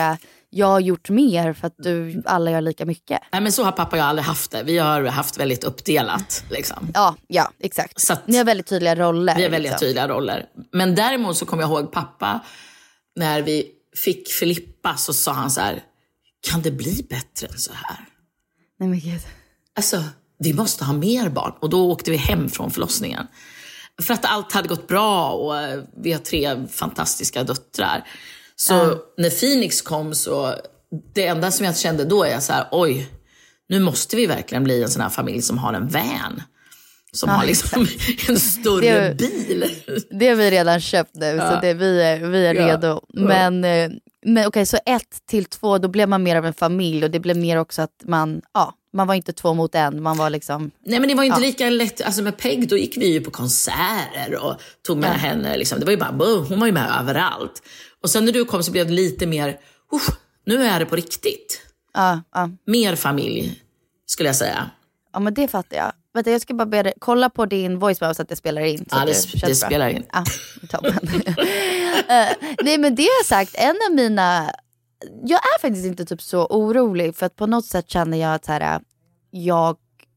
jag har gjort mer för att alla gör lika mycket. Nej, men så har pappa och jag aldrig haft det. Vi har haft väldigt uppdelat. Liksom. Ja, exakt. Så att, ni har väldigt tydliga roller. Vi har väldigt tydliga roller. Men däremot så kommer jag ihåg pappa, när vi fick Filippa så sa han så här: kan det bli bättre än så här? Nej men gud. Alltså, vi måste ha mer barn. Och då åkte vi hem från förlossningen. För att allt hade gått bra och vi har 3 fantastiska döttrar. Så när Phoenix kom så, det enda som jag kände då är så här: oj, nu måste vi verkligen bli en sån här familj som har en van. Som har liksom en större bil. Det har vi redan köpt nu, så vi är redo. Men okej, så 1 till 2, då blev man mer av en familj. Och det blev mer också att man var inte 2 mot 1. Man var liksom... Nej, men det var inte lika lätt. Alltså med Peg, då gick vi ju på konserter och tog med henne. Liksom. Det var ju bara, hon var ju med överallt. Och sen när du kom så blev det lite mer, nu är det på riktigt. Mer familj, skulle jag säga. Ja, men det fattar jag. Vänta, jag ska bara be dig kolla på din voicemail så att det spelar in. Så det spelar in. Ja, toppen. Nej, men det har sagt, en av mina... Jag är faktiskt inte typ så orolig, för att på något sätt känner jag att så här, jag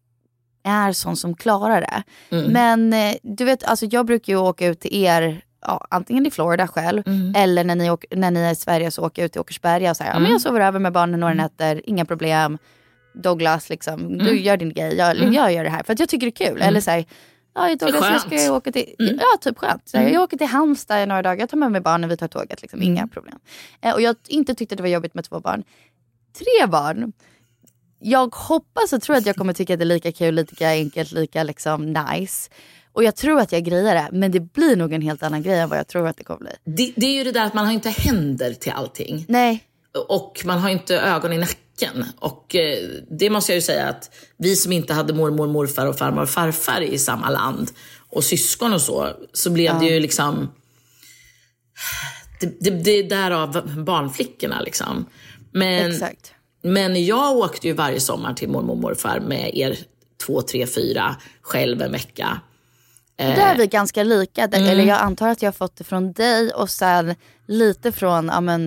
är sån som klarar det. Men du vet, alltså jag brukar ju åka ut till er, antingen i Florida själv eller när ni är i Sverige så åker jag ut till Åkersberga och så här, men jag sover över med barnen några nätter, inga problem. Douglas liksom, du gör din grej, jag gör det här för att jag tycker det är kul. Eller så här, Douglas, jag ska åka till typ skönt. Så här, jag åker till Halmstad i några dagar, jag tar med mig barnen, vi tar tåget liksom, inga problem. Och jag inte tyckte det var jobbigt med 2 barn. 3 barn. Jag hoppas och tror att jag kommer tycka att det är lika kul, lika enkelt, lika liksom nice. Och jag tror att jag grejer det, men det blir nog en helt annan grej än vad jag tror att det kommer bli. Det är ju det där att man har inte händer till allting. Nej. Och man har inte ögon i nacken. Och det måste jag ju säga att vi som inte hade mormor, morfar och farmor och farfar i samma land och syskon och så blev det ju liksom det är därav barnflickorna liksom. Exakt. Men jag åkte ju varje sommar till mormor och morfar med er 2, 3, 4 själv en vecka. Där är vi ganska lika. Eller jag antar att jag har fått det från dig och sen lite från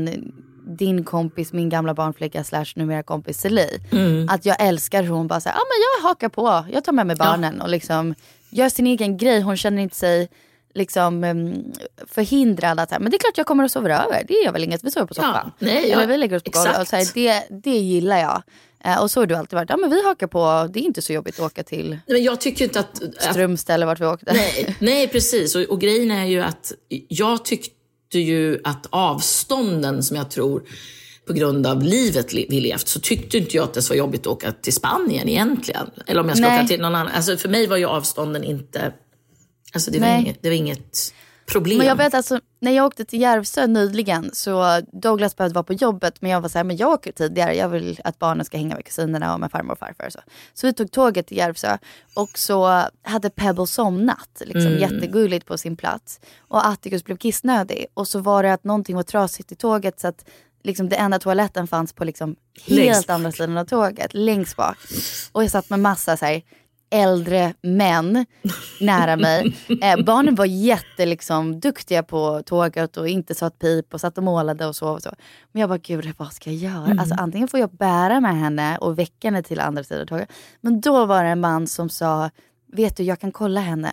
din kompis, min gamla barnflicka / numera kompis Celie. Att jag älskar hur hon bara säger, men jag hakar på, jag tar med mig barnen och liksom gör sin egen grej. Hon känner inte sig liksom förhindrad att, men det är klart jag kommer att sova över. Det är väl inget, vi sover på soffan. Eller vi lägger oss på golvet och så här, det gillar jag. Och så har du alltid varit, men vi hakar på, det är inte så jobbigt att åka till. Men jag tycker inte att Strömstad eller vart vi åkte. Nej, precis. Och grejen är ju att jag tyckte ju att avstånden som jag tror på grund av livet vi levt, så tyckte inte jag att det var jobbigt att åka till Spanien egentligen. Eller om jag ska åka till någon annan. Alltså för mig var ju avstånden inte, alltså det var inget problem. Men jag vet alltså, när jag åkte till Järvsö nyligen så Douglas behövde vara på jobbet, men jag var så här, men jag åker tidigare, jag vill att barnen ska hänga med kusinerna och med farmor och farfar och så vi tog tåget till Järvsö och så hade Pebble somnat liksom, jättegulligt på sin plats och Atticus blev kissnödig och så var det att någonting var trasigt i tåget så att liksom det enda toaletten fanns på liksom helt andra sidan av tåget, längst bak, och jag satt med massa så här äldre män nära mig. Barnen var liksom duktiga på tåget och inte sa ett pip och satt och målade och så. Men jag bara, gud, vad ska jag göra? Alltså antingen får jag bära med henne och väcka henne till andra sidan av tåget. Men då var det en man som sa, vet du, jag kan kolla henne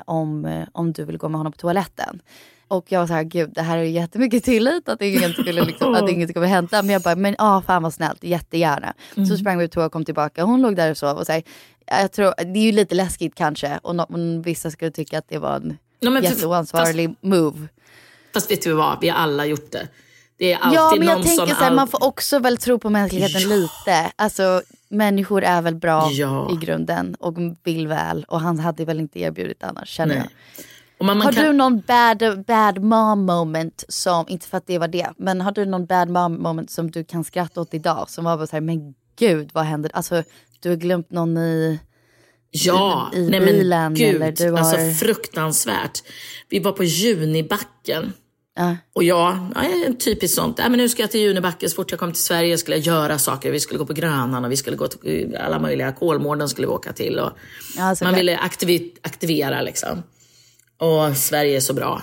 om du vill gå med honom på toaletten. Och jag var så här, gud, det här är jättemycket tillit att inget skulle liksom, att inget skulle hända. Men jag bara, men fan vad snällt, jättegärna. Så sprang vi ut och kom tillbaka. Hon låg där och sov och så här, jag tror, det är ju lite läskigt kanske. Och vissa skulle tycka att det var en jätteoansvarlig move. Fast vet du vad, vi har alla gjort det. Det är alltid men jag någon tänker som så här, man får också väl tro på mänskligheten lite. Alltså människor är väl bra i grunden och vill väl. Och han hade väl inte erbjudit annars, känner jag. Har du någon bad mom moment som, inte för att det var det, men har du någon bad mom moment som du kan skratta åt idag som var bara så här, men gud, vad händer? Alltså du har glömt någon i bilen, gud, eller du har... alltså fruktansvärt. Vi var på Junibacken. Och en typiskt sånt. Men nu ska jag till Junibacken, så fort jag kom till Sverige skulle jag göra saker. Vi skulle gå på Grönan och vi skulle gå till alla möjliga, Kolmården skulle vi åka till och man ville aktivera liksom. Och Sverige är så bra.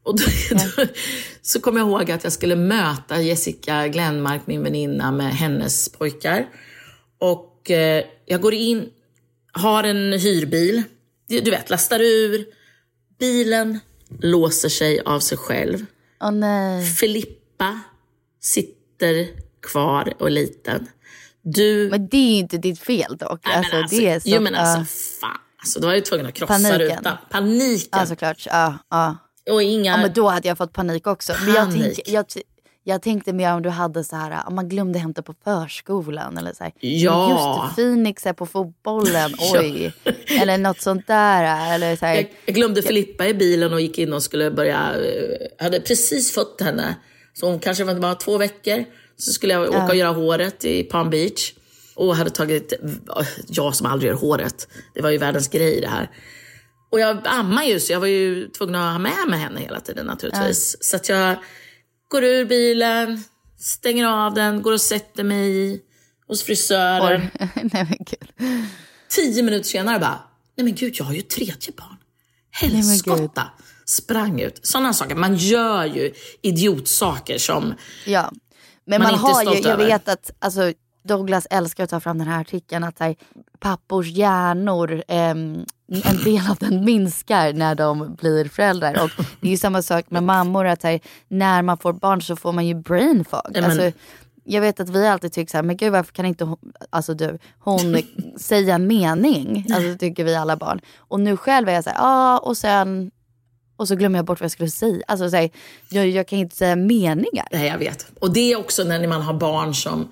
Och då, så kom jag ihåg att jag skulle möta Jessica Glenmark, min väninna, med hennes pojkar. Och jag går in, har en hyrbil. Du vet, lastar ur. Bilen låser sig av sig själv. Åh nej. Filippa sitter kvar och liten. Men det är ju inte ditt fel dock. Nej, alltså, alltså, det är så, fan. Alltså, då var jag tvungen att krossa rutan. Paniken. Ja, såklart. Ja. Och inga... Ja, men då hade jag fått panik också. Men jag tänkte mer om du hade så här, om man glömde hämta på förskolan eller så här. Ja. Just det, Phoenix är på fotbollen. Oj. Eller något sånt där. Eller så här. Jag glömde Filippa i bilen och gick in och skulle börja... hade precis fått henne. Så hon kanske var bara 2 veckor. Så skulle jag åka och göra håret i Palm Beach. Och hade tagit... Jag som aldrig gör håret. Det var ju världens grej det här. Och jag ammar ju, så jag var ju tvungen att ha med henne hela tiden naturligtvis. Så att jag går ur bilen, stänger av den, går och sätter mig hos frisören. Nej men gud. 10 minuter senare bara, nej men gud, jag har ju 3:e barn. Helskotta. Sprang ut. Sådana saker. Man gör ju idiotsaker som men man inte har är stolt ju, jag över. Vet att alltså, Douglas älskar att ta fram den här artikeln att här, pappors hjärnor, en del av den minskar när de blir föräldrar. Och det är ju samma sak med mammor att här, när man får barn så får man ju brain fog. Alltså, jag vet att vi alltid tycker så här, men gud varför kan inte hon säga en mening? Alltså tycker vi alla barn. Och nu själv är jag så här, och så glömmer jag bort vad jag skulle säga. Alltså så här, jag kan inte säga meningar. Nej, jag vet. Och det är också när man har barn som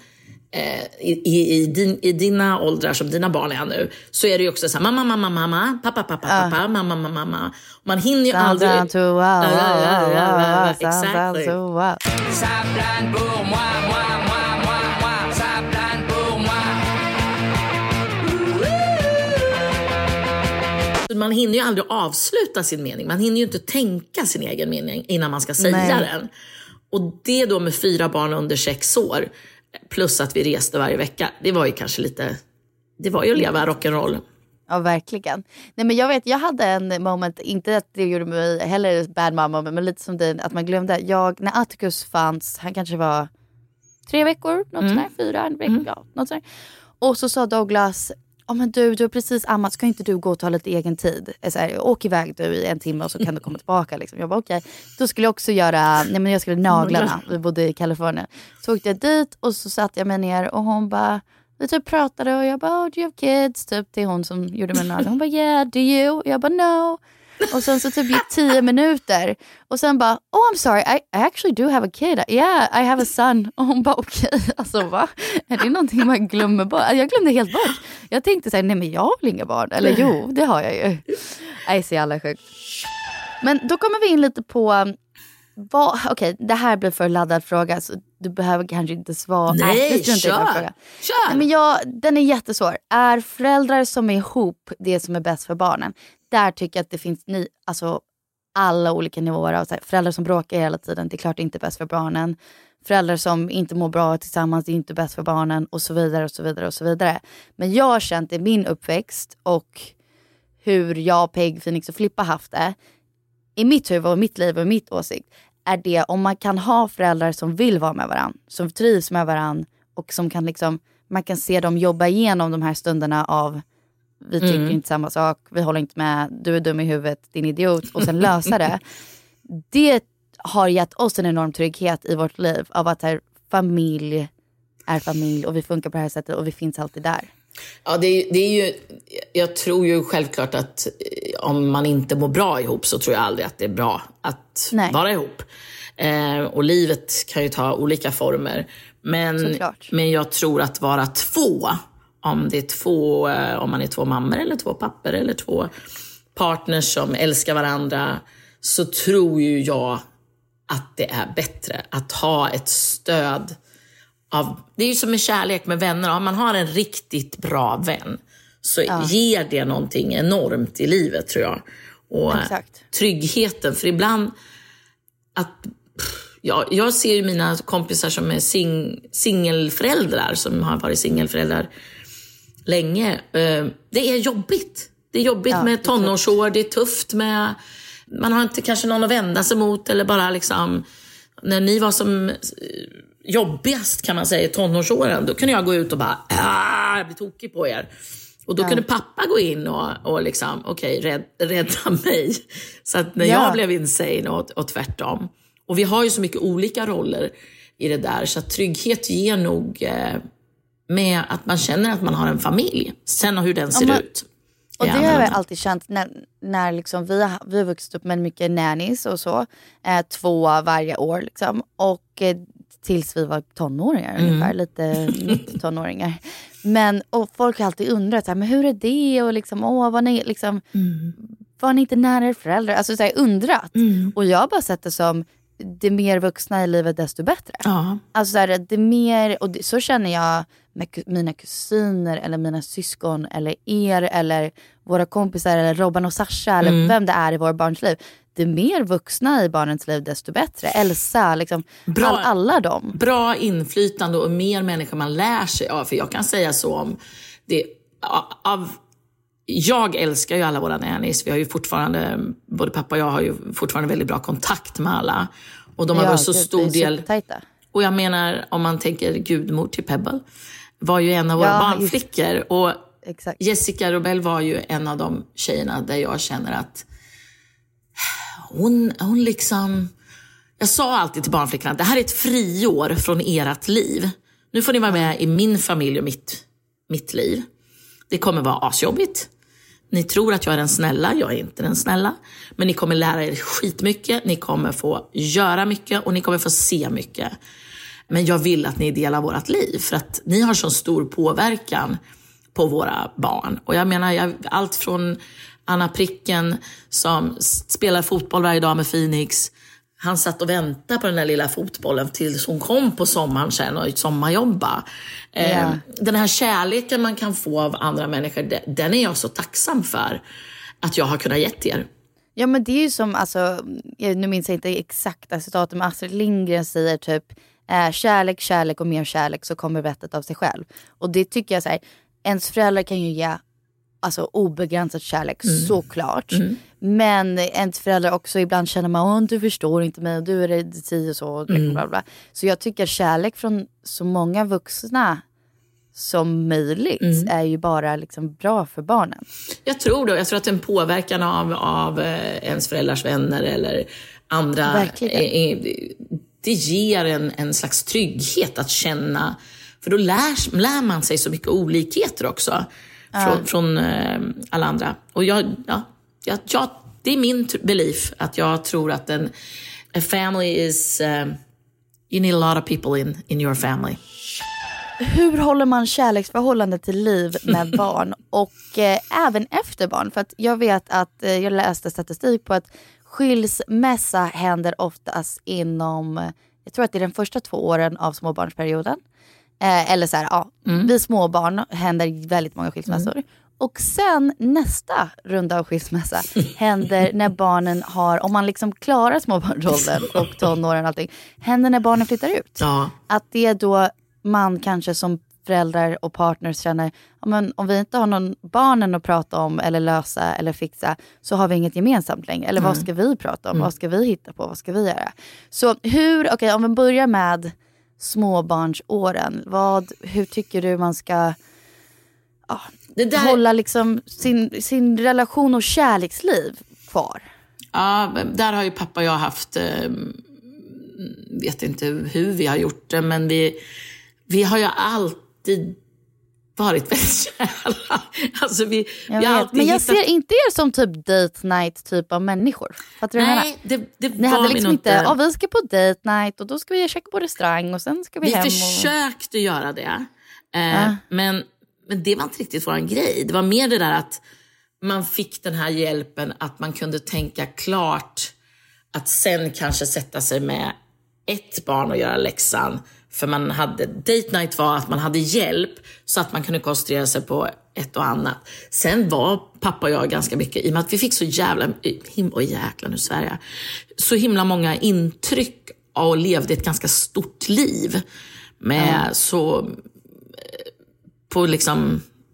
i dina åldrar som dina barn är nu, så är det ju också så här, mamma, pappa, mamma. Man hinner ju aldrig... Exactly. Man hinner ju aldrig avsluta sin mening. Man hinner ju inte tänka sin egen mening innan man ska säga den. Och det då med 4 barn under 6 år... Plus att vi reste varje vecka. Det var ju kanske lite... Det var ju att leva rock'n'roll. Ja, verkligen. Nej, men jag vet, jag hade en moment, inte att det gjorde mig heller bad mamma, men lite som dig, att man glömde. När Atticus fanns, han kanske var 3 veckor, något sådär, 4 veckor, något sådär. Och så sa Douglas, men du har precis ammat, ska inte du gå och ta lite egen tid? Så här, åk iväg du i 1 timme och så kan du komma tillbaka. Liksom. Jag bara okej. Då skulle jag också göra, jag skulle naglarna. Vi bodde i Kalifornien. Så åkte jag dit och så satt jag mig ner och hon bara, vi typ pratade och jag bara, do you have kids? Typ till hon som gjorde mig naglarna. Hon bara, yeah, do you? Jag bara, no. Och sen så typ gick 10 minuter. Och sen bara, oh I'm sorry, I actually do have a kid. Yeah, I have a son. Och hon bara, okej. Alltså va? Är det någonting man glömmer bort? Jag glömde helt bort. Jag tänkte så här, nej men jag har väl inga barn. Eller jo, det har jag ju. Jag är så jävla sjukt. Men då kommer vi in lite på okej, det här blir för laddad fråga så du behöver kanske inte svara. Nej, kör. Nej, men den är jättesvår. Är föräldrar som är ihop det som är bäst för barnen? Där tycker jag att det finns alla olika nivåer av föräldrar som bråkar hela tiden. Det är klart inte bäst för barnen. Föräldrar som inte mår bra tillsammans, det är inte bäst för barnen och så vidare och så vidare och så vidare. Men jag har känt i min uppväxt och hur jag, Peg, Phoenix och Filippa haft det i mitt huvud och mitt liv och mitt åsikt är det om man kan ha föräldrar som vill vara med varandra, som trivs med varandra och som kan man kan se dem jobba igenom de här stunderna av vi tycker inte samma sak, vi håller inte med, du är dum i huvudet, din idiot och sen lösa det. Det har gett oss en enorm trygghet i vårt liv av att familj är familj och vi funkar på det här sättet och vi finns alltid där. Ja, det är ju, jag tror ju självklart att om man inte mår bra ihop så tror jag aldrig att det är bra att vara ihop. Och livet kan ju ta olika former. Men jag tror att vara 2, om det är om man är 2 mammor eller 2 pappor eller 2 partners som älskar varandra, så tror ju jag att det är bättre att ha ett stöd det är ju som med kärlek med vänner. Om man har en riktigt bra vän så ger det någonting enormt i livet, tror jag. Och tryggheten, för ibland jag ser ju mina kompisar som är singelföräldrar, som har varit singelföräldrar länge. Det är jobbigt. Det är jobbigt med tonårsår, det är tufft med man har inte kanske någon att vända sig mot, eller bara liksom, när ni var som jobbigast kan man säga i tonårsåren, då kunde jag gå ut och bara jag blir tokig på er. Och då kunde pappa gå in och liksom, rädda mig. Så att när jag blev insane och tvärtom. Och vi har ju så mycket olika roller i det där. Så att trygghet ger nog med att man känner att man har en familj. Sen hur den ser ut. Och det har jag alltid känt när liksom vi har vuxit upp med mycket nannies och så. 2 varje år liksom. Och tills vi var tonåringar ungefär, lite tonåringar. Men och folk har alltid undrat så här, men hur är det, och liksom var ni liksom var ni inte nära er föräldrar, alltså så här, undrat. Och jag har bara sett det som det mer vuxna i livet desto bättre. Alltså så här, det mer, och så känner jag med mina kusiner eller mina syskon eller er eller våra kompisar eller Robban och Sasha eller vem det är i vår barns liv. Det mer vuxna i barnens liv desto bättre. Elsa, liksom, alla dem. Bra inflytande och mer människor man lär sig av. För jag kan säga så om det. Jag älskar ju alla våra nannies. Vi har ju fortfarande, både pappa och jag har ju fortfarande väldigt bra kontakt med alla. Och de har varit så stor del. Och jag menar, om man tänker gudmor till Pebble, var ju en av våra barnflickor. Och exakt. Jessica Robel var ju en av de tjejerna där jag känner att hon liksom, jag sa alltid till barnflickorna, det här är ett friår från ert liv. Nu får ni vara med i min familj och mitt liv. Det kommer vara asjobbigt. Ni tror att jag är den snälla, jag är inte den snälla. Men ni kommer lära er skitmycket, ni kommer få göra mycket och ni kommer få se mycket. Men jag vill att ni delar vårt liv, för att ni har så stor påverkan på våra barn. Och jag menar, allt från Anna Pricken som spelar fotboll varje dag med Phoenix. Han satt och väntade på den där lilla fotbollen tills hon kom på sommaren sen och sommarjobba. Den här kärleken man kan få av andra människor, den är jag så tacksam för att jag har kunnat ge er. Ja, men det är ju som, alltså, nu minns jag inte exakta citatet, men Astrid Lindgren säger typ kärlek, kärlek och mer kärlek, så kommer vettet av sig själv. Och det tycker jag så här, ens föräldrar kan ju ge alltså obegränsad kärlek, såklart. Men ens föräldrar också, ibland känner man, du förstår inte mig, du är det 10 och så. Bla bla. Så jag tycker kärlek från så många vuxna som möjligt är ju bara liksom bra för barnen. Jag tror att en påverkan av ens föräldrars vänner eller andra det ger en slags trygghet att känna. För då lär man sig så mycket olikheter också. Från alla andra. Och det är min belief att jag tror att a family is you need a lot of people in your family. Hur håller man kärleksförhållande till liv med barn och även efter barn? För att jag vet att jag läste statistik på att skilsmässa händer oftast inom, jag tror att det är den första 2 åren av småbarnsperioden. Eller så här, vid småbarn händer väldigt många skilsmässor. Och sen nästa runda av skilsmässa händer när barnen har, om man liksom klarar småbarnsåldern och tonåren och allting, händer när barnen flyttar ut. Att det är då man kanske som föräldrar och partners känner, men om vi inte har någon barnen att prata om eller lösa eller fixa, så har vi inget gemensamt längre. Eller vad ska vi prata om? Vad ska vi hitta på? Vad ska vi göra? Så om vi börjar med småbarnsåren, hur tycker du man ska hålla liksom sin relation och kärleksliv kvar? Ja, där har ju pappa och jag haft, vet inte hur vi har gjort det, men vi har ju alltid varit väldigt kära. Alltså vi har alltid men jag ser inte er som typ date night typ av människor. Nej, det ni hade liksom inte, vi ska på date night och då ska vi käka på restaurang och sen ska vi hem. Vi försökte göra det. Men det var inte riktigt våran grej. Det var mer det där att man fick den här hjälpen, att man kunde tänka klart, att sen kanske sätta sig med ett barn och göra läxan. För man hade, date night var att man hade hjälp så att man kunde koncentrera sig på ett och annat. Sen var pappa och jag ganska mycket, i och med att vi fick så så himla många intryck och levde ett ganska stort liv med så på liksom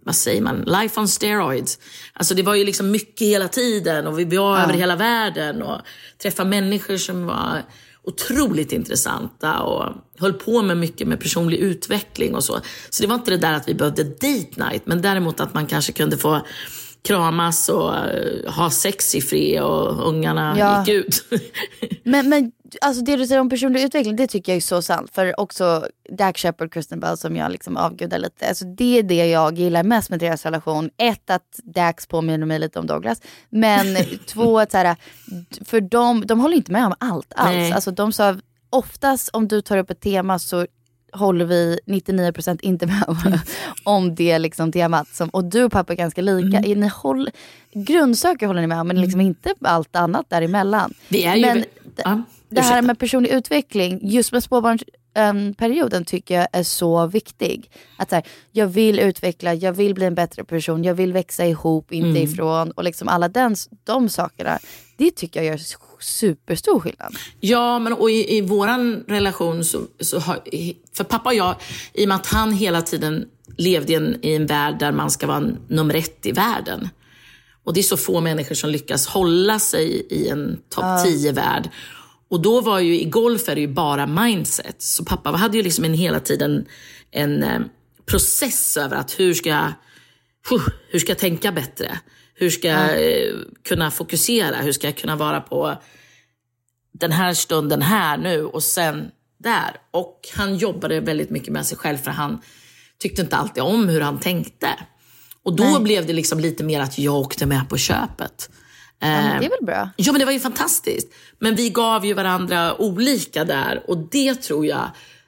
vad säger man, life on steroids. Alltså det var ju liksom mycket hela tiden och vi var över hela världen och träffade människor som var otroligt intressanta och höll på med mycket med personlig utveckling och så. Så det var inte det där att vi behövde date night, men däremot att man kanske kunde få kramas och ha sex i fred och ungarna gick ut. men alltså det du säger om personlig utveckling, det tycker jag är så sant. För också Dax Shepard, Kristen Bell som jag liksom avgudar lite. Alltså det är det jag gillar mest med deras relation. 1, att Dax påminner mig lite om Douglas. Men 2, att så här, för de håller inte med om allt alls. Nej. Alltså de sa oftast om du tar upp ett tema så håller vi 99% inte med om det liksom temat. Och du och pappa är ganska lika. Grundsaker håller ni med om, men liksom inte allt annat däremellan. Vi är ju... Men det här med personlig utveckling, just med småbarnsperioden tycker jag är så viktig. Att så här, jag vill utveckla, jag vill bli en bättre person, jag vill växa ihop, inte ifrån. Och liksom alla de sakerna, det tycker jag gör superstor skillnad. Ja, men och i våran relation så har, för pappa och jag, i och med att han hela tiden levde i en värld där man ska vara nummer 1 i världen. Och det är så få människor som lyckas hålla sig i en topp 10-värld. Och då var ju i golf är det ju bara mindset. Så pappa hade ju liksom hela tiden en process över att hur ska jag tänka bättre? Hur ska jag kunna fokusera? Hur ska jag kunna vara på den här stunden här nu och sen där? Och han jobbade väldigt mycket med sig själv för han tyckte inte alltid om hur han tänkte. Och då blev det liksom lite mer att jag åkte med på köpet. Ja, men det är väl bra? Ja, men det var ju fantastiskt. Men vi gav ju varandra olika där. Och det tror jag,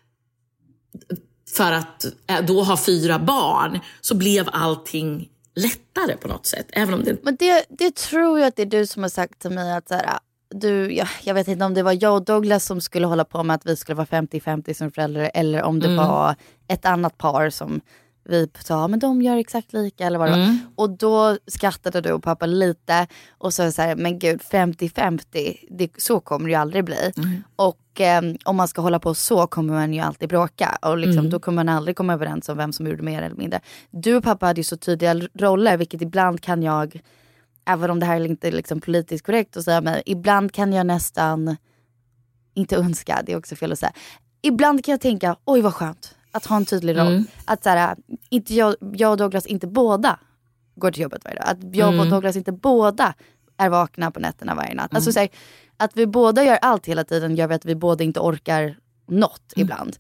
för att då ha 4 barn, så blev allting lättare på något sätt. Även om det... Men det tror jag att det är du som har sagt till mig att så här, jag vet inte om det var jag och Douglas som skulle hålla på med att vi skulle vara 50-50 som föräldrar, eller om det var ett annat par som vi sa, men de gör exakt lika eller vad det var. Och då skrattade du och pappa lite och så här, men gud, 50-50, så kommer det ju aldrig bli. Och om man ska hålla på så kommer man ju alltid bråka. Och liksom, då kommer man aldrig komma överens om vem som gjorde mer eller mindre. Du och pappa hade ju så tydliga roller, vilket ibland kan jag, även om det här är inte liksom politiskt korrekt att säga, men ibland kan jag nästan inte önska, det är också fel att säga. Ibland kan jag tänka, oj vad skönt att ha en tydlig roll. Att så här, inte jag och Douglas inte båda går till jobbet varje dag. Att jag och Douglas inte båda är vakna på nätterna varje natt. Alltså så här, att vi båda gör allt hela tiden gör vi att vi båda inte orkar något ibland.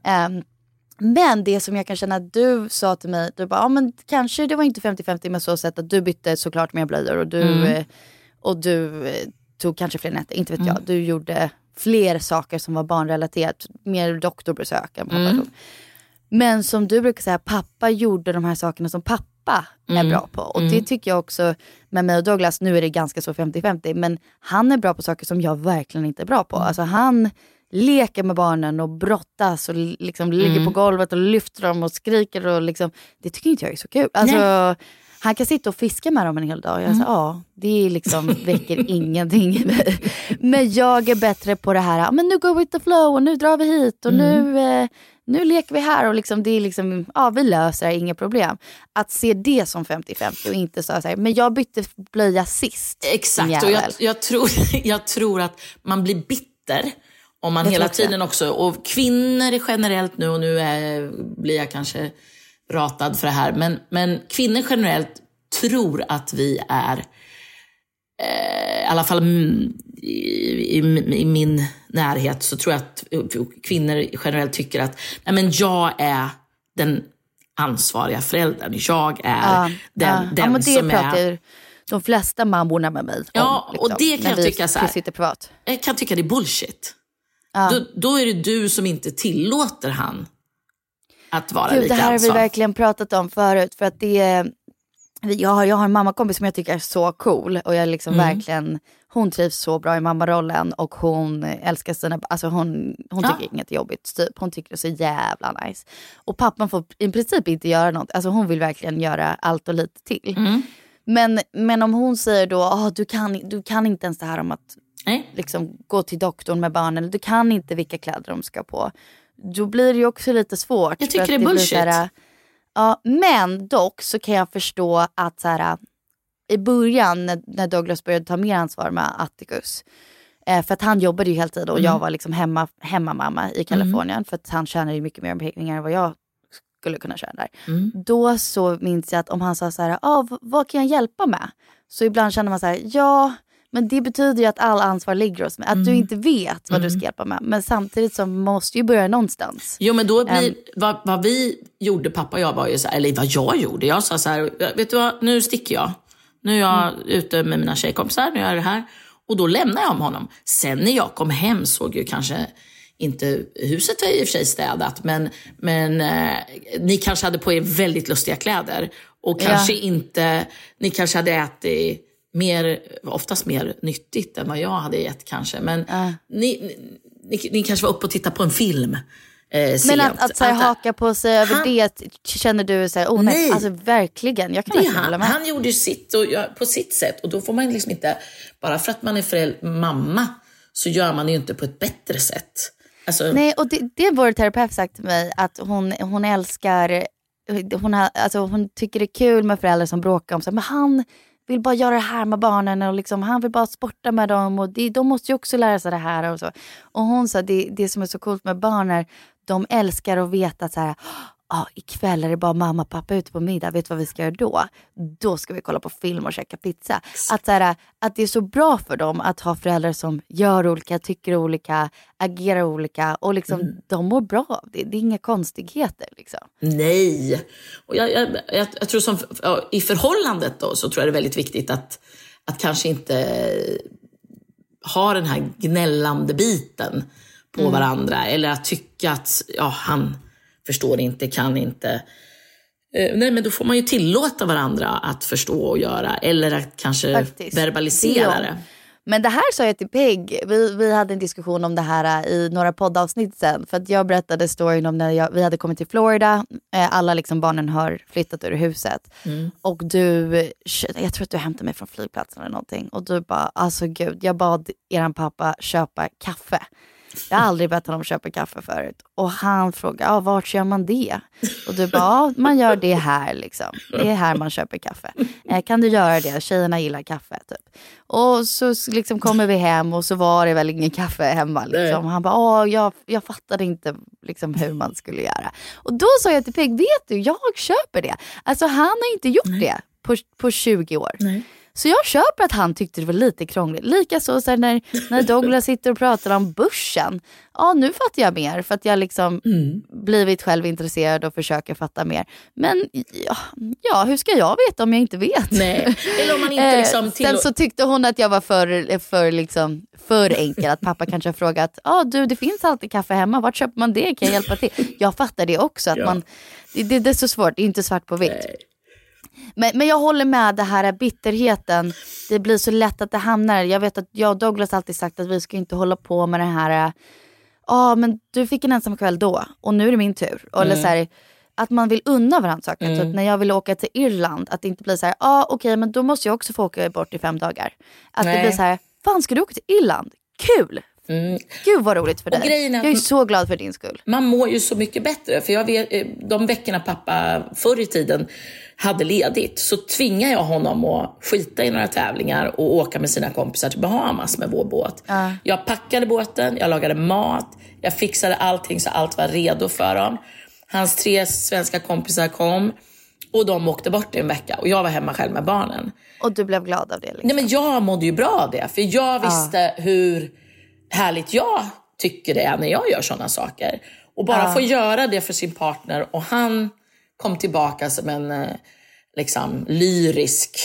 Men det som jag kan känna att du sa till mig, du bara, ja men kanske det var inte 50-50 med så sätt att du bytte såklart med blöjor och du tog kanske fler nätter, inte vet jag. Du gjorde fler saker som var barnrelaterat, mer doktorbesök än pappa tog. Men som du brukar säga, pappa gjorde de här sakerna som pappa är bra på. Och det tycker jag också med mig och Douglas, nu är det ganska så 50-50, men han är bra på saker som jag verkligen inte är bra på. Alltså han leker med barnen och brottas och liksom ligger på golvet och lyfter dem och skriker och liksom, det tycker inte jag är så kul. Alltså han kan sitta och fiska med dem en hel dag. Jag säger, ja, det är liksom väcker ingenting i mig. Men jag är bättre på det här, men nu go with the flow och nu drar vi hit och nu leker vi här och liksom, det är liksom, ja, vi löser det, inga problem. Att se det som 50-50 och inte så här, men jag bytte blöja sist. Exakt, och jag tror att man blir bitter om man hela tiden också, och kvinnor är generellt nu, och nu blir jag kanske ratad för det här, men kvinnor generellt tror att vi är i alla fall i min närhet, så tror jag att kvinnor generellt tycker att nej, men jag är den ansvariga föräldern, jag är den men det som är de flesta mammorna med mig om, ja, liksom, och det kan jag tycka så här, sitter privat. Jag kan tycka det är bullshit. Då är det du som inte tillåter han att vara lika ansvarig. Det här har vi verkligen pratat om förut, för att jag har en mammakompis som jag tycker är så cool, och jag liksom verkligen, hon trivs så bra i mammarollen och hon älskar sina, alltså hon tycker inget är jobbigt typ, hon tycker det är så jävla nice. Och pappan får i princip inte göra något, alltså hon vill verkligen göra allt och lite till. Men om hon säger då, du kan inte ens det här om att liksom gå till doktorn med barnen, du kan inte vilka kläder de ska på, då blir det ju också lite svårt. Jag tycker det är bullshit. Ja, men dock så kan jag förstå att så här, i början när Douglas började ta mer ansvar med Atticus. För att han jobbade ju heltid och jag var liksom hemmamamma i Kalifornien. För att han tjänade ju mycket mer pengar än vad jag skulle kunna tjäna där. Då så minns jag att om han sa så här, vad kan jag hjälpa med? Så ibland känner man så här, ja, men det betyder ju att all ansvar ligger hos mig. Att du inte vet vad du ska hjälpa med. Men samtidigt så måste ju börja någonstans. Jo, men då blir, vad vi gjorde, pappa och jag var ju så här, eller vad jag gjorde. Jag sa så här, vet du vad, nu sticker jag. Nu är jag ute med mina tjejkompisar, nu gör jag det här. Och då lämnar jag om honom. Sen när jag kom hem såg ju kanske inte huset var i och för sig städat. Men ni kanske hade på er väldigt lustiga kläder. Och kanske inte, ni kanske hade ätit oftast mer nyttigt än vad jag hade ätit kanske. Men ni kanske var uppe och tittade på en film. Men att så här, haka på sig över det, känner du så här, nej, alltså verkligen, jag kan inte hålla med. Han gjorde ju sitt på sitt sätt, och då får man liksom inte, bara för att man är mamma så gör man det ju inte på ett bättre sätt. Alltså, nej, och det vår terapeut sagt till mig, att hon älskar, hon tycker det är kul med föräldrar som bråkar om så, men han vill bara göra det här med barnen och liksom, han vill bara sporta med dem och de måste ju också lära sig det här och så. Och hon sa, det som är så coolt med barn är, de älskar att veta att så här, ikväll är det bara mamma och pappa ute på middag, vet vad vi ska göra då? Då ska vi kolla på film och käka pizza. Att, så här, att det är så bra för dem att ha föräldrar som gör olika, tycker olika, agerar olika och liksom de mår bra av det. Det är inga konstigheter liksom. Nej, och jag tror som i förhållandet då, så tror jag det är väldigt viktigt att kanske inte ha den här gnällande biten på varandra, eller att tycka att han förstår inte, kan inte. Nej, men då får man ju tillåta varandra att förstå och göra, eller att kanske verbalisera det. Men det här sa jag till Peg. Vi hade en diskussion om det här i några poddavsnitt sen. För att jag berättade storyn om när vi hade kommit till Florida. Alla liksom barnen har flyttat ur huset. Och jag tror att du hämtade mig från flygplatsen eller någonting. Och du bara, alltså gud, jag bad eran pappa köpa kaffe. Jag har aldrig bett honom köpa kaffe förut. Och han frågade, vart gör man det? Och du bara, man gör det här liksom. Det är här man köper kaffe. Kan du göra det? Tjejerna gillar kaffe typ. Och så liksom kommer vi hem och så var det väl ingen kaffe hemma liksom. Han bara, jag fattade inte liksom hur man skulle göra. Och då sa jag till Peg, vet du, jag köper det. Alltså han har inte gjort det på 20 år. Nej. Så jag köper att han tyckte det var lite krångligt. Likaså så när Douglas sitter och pratar om börsen. Ja, nu fattar jag mer. För att jag liksom blivit själv intresserad och försöker fatta mer. Men hur ska jag veta om jag inte vet? Nej. Eller om man inte liksom sen så tyckte hon att jag var för enkel. Att pappa kanske har frågat, det finns alltid kaffe hemma. Vart köper man det? Kan jag hjälpa till? Jag fattar det också. Att det är så svårt. Det är inte svart på vitt. Nej. Men jag håller med, det här bitterheten. Det blir så lätt att det hamnar. Jag vet att jag och Douglas alltid sagt att vi ska inte hålla på med det här. Men du fick en ensam kväll då. Och nu är det min tur. Eller så här, att man vill unna varandra saker. Typ när jag ville åka till Irland. Att det inte blir så här, okej, men då måste jag också få åka bort i 5 dagar. Att det blir så här, fan ska du åka till Irland? Kul! Gud vad roligt för dig. Jag är så glad för din skull. Man mår ju så mycket bättre. För jag vet, de veckorna pappa förr i tiden hade ledigt, så tvingar jag honom att skita i några tävlingar och åka med sina kompisar till Bahamas med vår båt. Jag packade båten, jag lagade mat, jag fixade allting så allt var redo för dem. Hans 3 svenska kompisar kom och de åkte bort i en vecka och jag var hemma själv med barnen. Och du blev glad av det liksom? Nej, men jag mådde ju bra av det, för jag visste hur härligt jag tycker det är när jag gör sådana saker. Och bara få göra det för sin partner, och han kom tillbaka som en liksom lyrisk.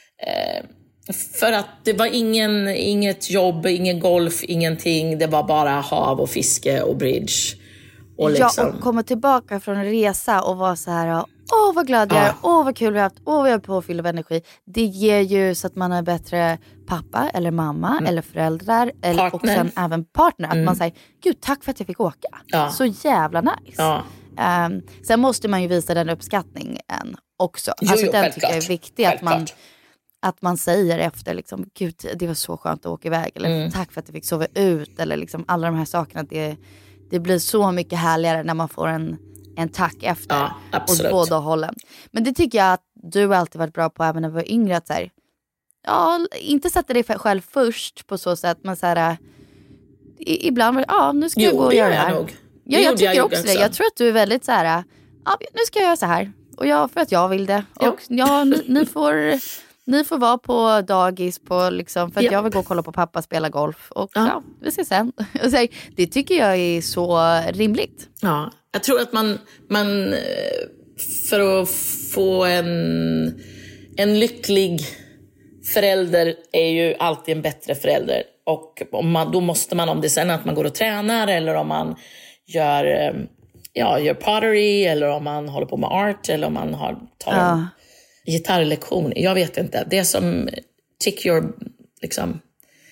För att det var inget jobb, ingen golf, ingenting. Det var bara hav och fiske och bridge. Och liksom. Och komma tillbaka från en resa och vara så här, vad glad jag är, vad kul vi har haft, vi är påfylld av energi. Det ger ju så att man är bättre pappa eller mamma eller föräldrar eller, och sen även partner. Att man säger, gud tack för att jag fick åka. Så jävla nice. Sen måste man ju visa den uppskattningen också. Alltså den tycker jag är viktig. Att man säger efter liksom, gud det var så skönt att åka iväg. Eller tack för att jag fick sova ut. Eller liksom alla de här sakerna. Det blir så mycket härligare när man får en tack efter. Ja, absolut. Åt båda hållen. Men det tycker jag att du alltid varit bra på även när vi var yngre. Att så här, ja, inte sätta dig själv först på så sätt. Men så här, ibland, nu ska jag gå och göra det här. Nog. Jag tycker också det. Jag tror att du är väldigt så här, nu ska jag göra så här. Och för att jag vill det. Och ni får vara på dagis på liksom, för att jag vill gå och kolla på pappa spela golf. Och vi ses sen. Och så här, det tycker jag är så rimligt. Ja, jag tror att man för att få en lycklig förälder är ju alltid en bättre förälder. Och då måste man, om det sen att man går och tränar eller om man gör pottery eller om man håller på med art eller om man tar en gitarrlektion. Jag vet inte. Det som tick your liksom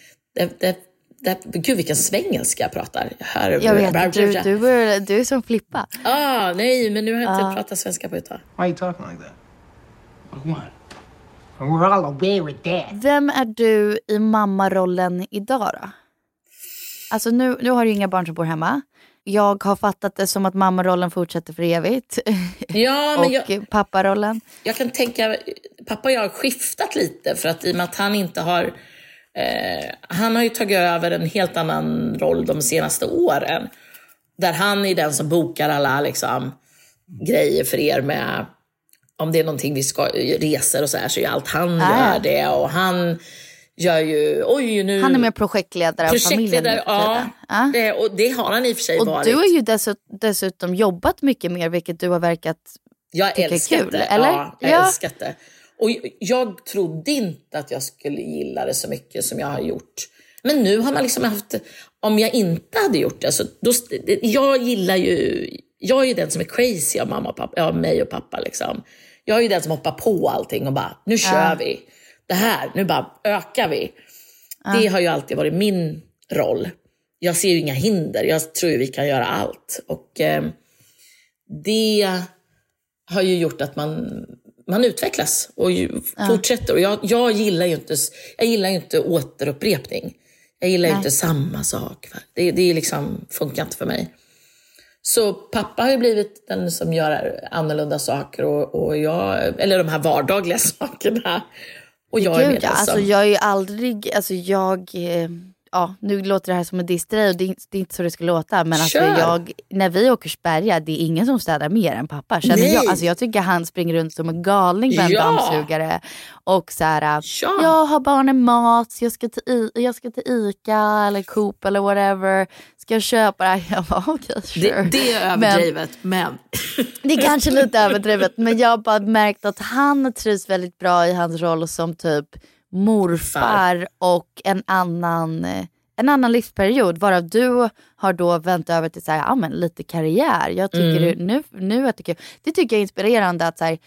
gud vilken svengelska jag pratar. Jag vet, du är som Flippa. Nej, men nu har jag inte pratat svenska på ett tag. Why are you talking like that? Like what? We're all aware with that. Vem är du i mammarollen idag då? Alltså nu har du inga barn som bor hemma. Jag har fattat det som att mammarollen fortsätter för evigt. Ja, men och papparollen. Jag kan tänka, pappa och jag har skiftat lite för att i och med att han inte har han har ju tagit över en helt annan roll de senaste åren. Där han är den som bokar alla liksom grejer för er med, om det är någonting vi ska, resor och så här, så är allt han gör det. Och han gör ju, han är mer projektledare av familjen. Och det har han i och för sig varit. Och du har ju dessutom jobbat mycket mer, vilket du har verkat älskat det. Eller? Ja, jag älskat det. Och jag trodde inte att jag skulle gilla det så mycket som jag har gjort. Men nu har man liksom haft, om jag inte hade gjort det, så jag gillar ju, jag är ju den som är crazy av mamma och pappa, av mig och pappa liksom. Jag är ju den som hoppar på allting och bara, nu kör vi. Det här, nu bara ökar vi. Det har ju alltid varit min roll. Jag ser ju inga hinder. Jag tror ju vi kan göra allt. Och det har ju gjort att man utvecklas och fortsätter. Och jag gillar ju inte återupprepning. Jag gillar inte samma sak. Det är liksom, funkar inte för mig. Så pappa har ju blivit den som gör annorlunda saker och jag, eller de här vardagliga sakerna. Och jag är med alltså jag är ju aldrig, alltså nu låter det här som en disträ och det är inte så det ska låta, men alltså när vi åker Sperja, det är ingen som städar mer än pappa, känner jag. Alltså jag tycker han springer runt som en galning med en dammsugare och så här, jag har barnen mat, jag ska till Ica eller Coop eller whatever, ska jag köpa det här? Jag bara, okej, sure. Det är överdrivet, men det är kanske lite överdrivet, men jag har bara märkt att han trivs väldigt bra i hans roll som typ morfar och en annan livsperiod, varav du har då vänt över till så här, men lite karriär. Jag tycker nu det tycker jag är inspirerande att så här,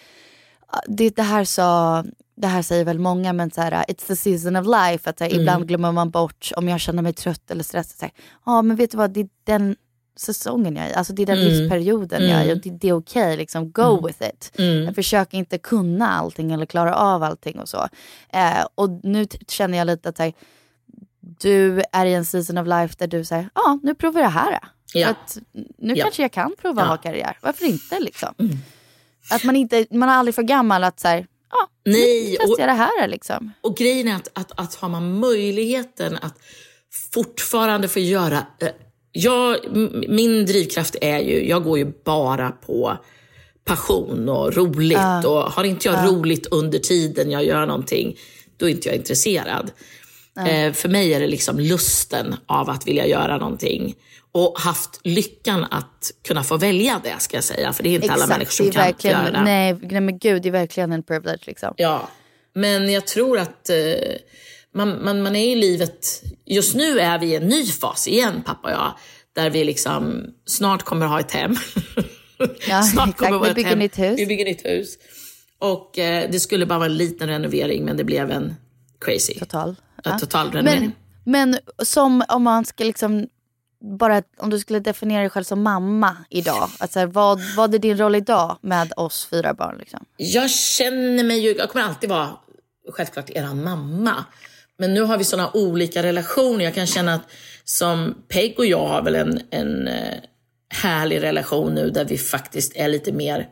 det här säger väl många, men så här, it's the season of life, att så här, ibland glömmer man bort om jag känner mig trött eller stressad, så här, men vet du vad, det är den säsongen jag är, alltså det är den livsperioden jag är, och det är okej, liksom go with it. Jag försöker inte kunna allting eller klara av allting och så. Och nu känner jag lite att här, du är i en season of life där du säger, nu provar jag här. Att nu kanske jag kan prova att ha karriär. Varför inte liksom? Att man är aldrig för gammal att säga, nu testar jag det här liksom. Och grejen är att har man möjligheten att fortfarande få göra, min drivkraft är ju, jag går ju bara på passion och roligt, och har inte jag roligt under tiden jag gör någonting, då är inte jag intresserad. För mig är det liksom lusten av att vilja göra någonting och haft lyckan att kunna få välja det, ska jag säga, för det är inte alla människor som kan göra det. Nej, men gud, det är verkligen en privilege liksom. Ja, men jag tror att man är i livet, just nu är vi i en ny fas igen, pappa och jag, där vi liksom snart kommer ha ett hem. Snart kommer vi bygga nytt hus. Vi bygger nytt hus. Och det skulle bara vara en liten renovering, men det blev en crazy. Total renovering. Men som om man ska liksom, bara om du skulle definiera dig själv som mamma idag, alltså, vad är din roll idag med oss 4 barn liksom? Jag känner mig ju, jag kommer alltid vara självklart eran mamma, men nu har vi såna olika relationer. Jag kan känna att som Peg och jag har väl härlig relation nu där vi faktiskt är lite mer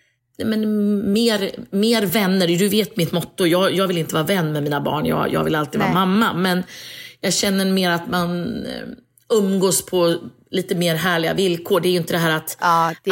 vänner. Du vet mitt motto, jag vill inte vara vän med mina barn, jag vill alltid vara mamma. Men jag känner mer att man umgås på lite mer härliga villkor. Det är ju inte det här att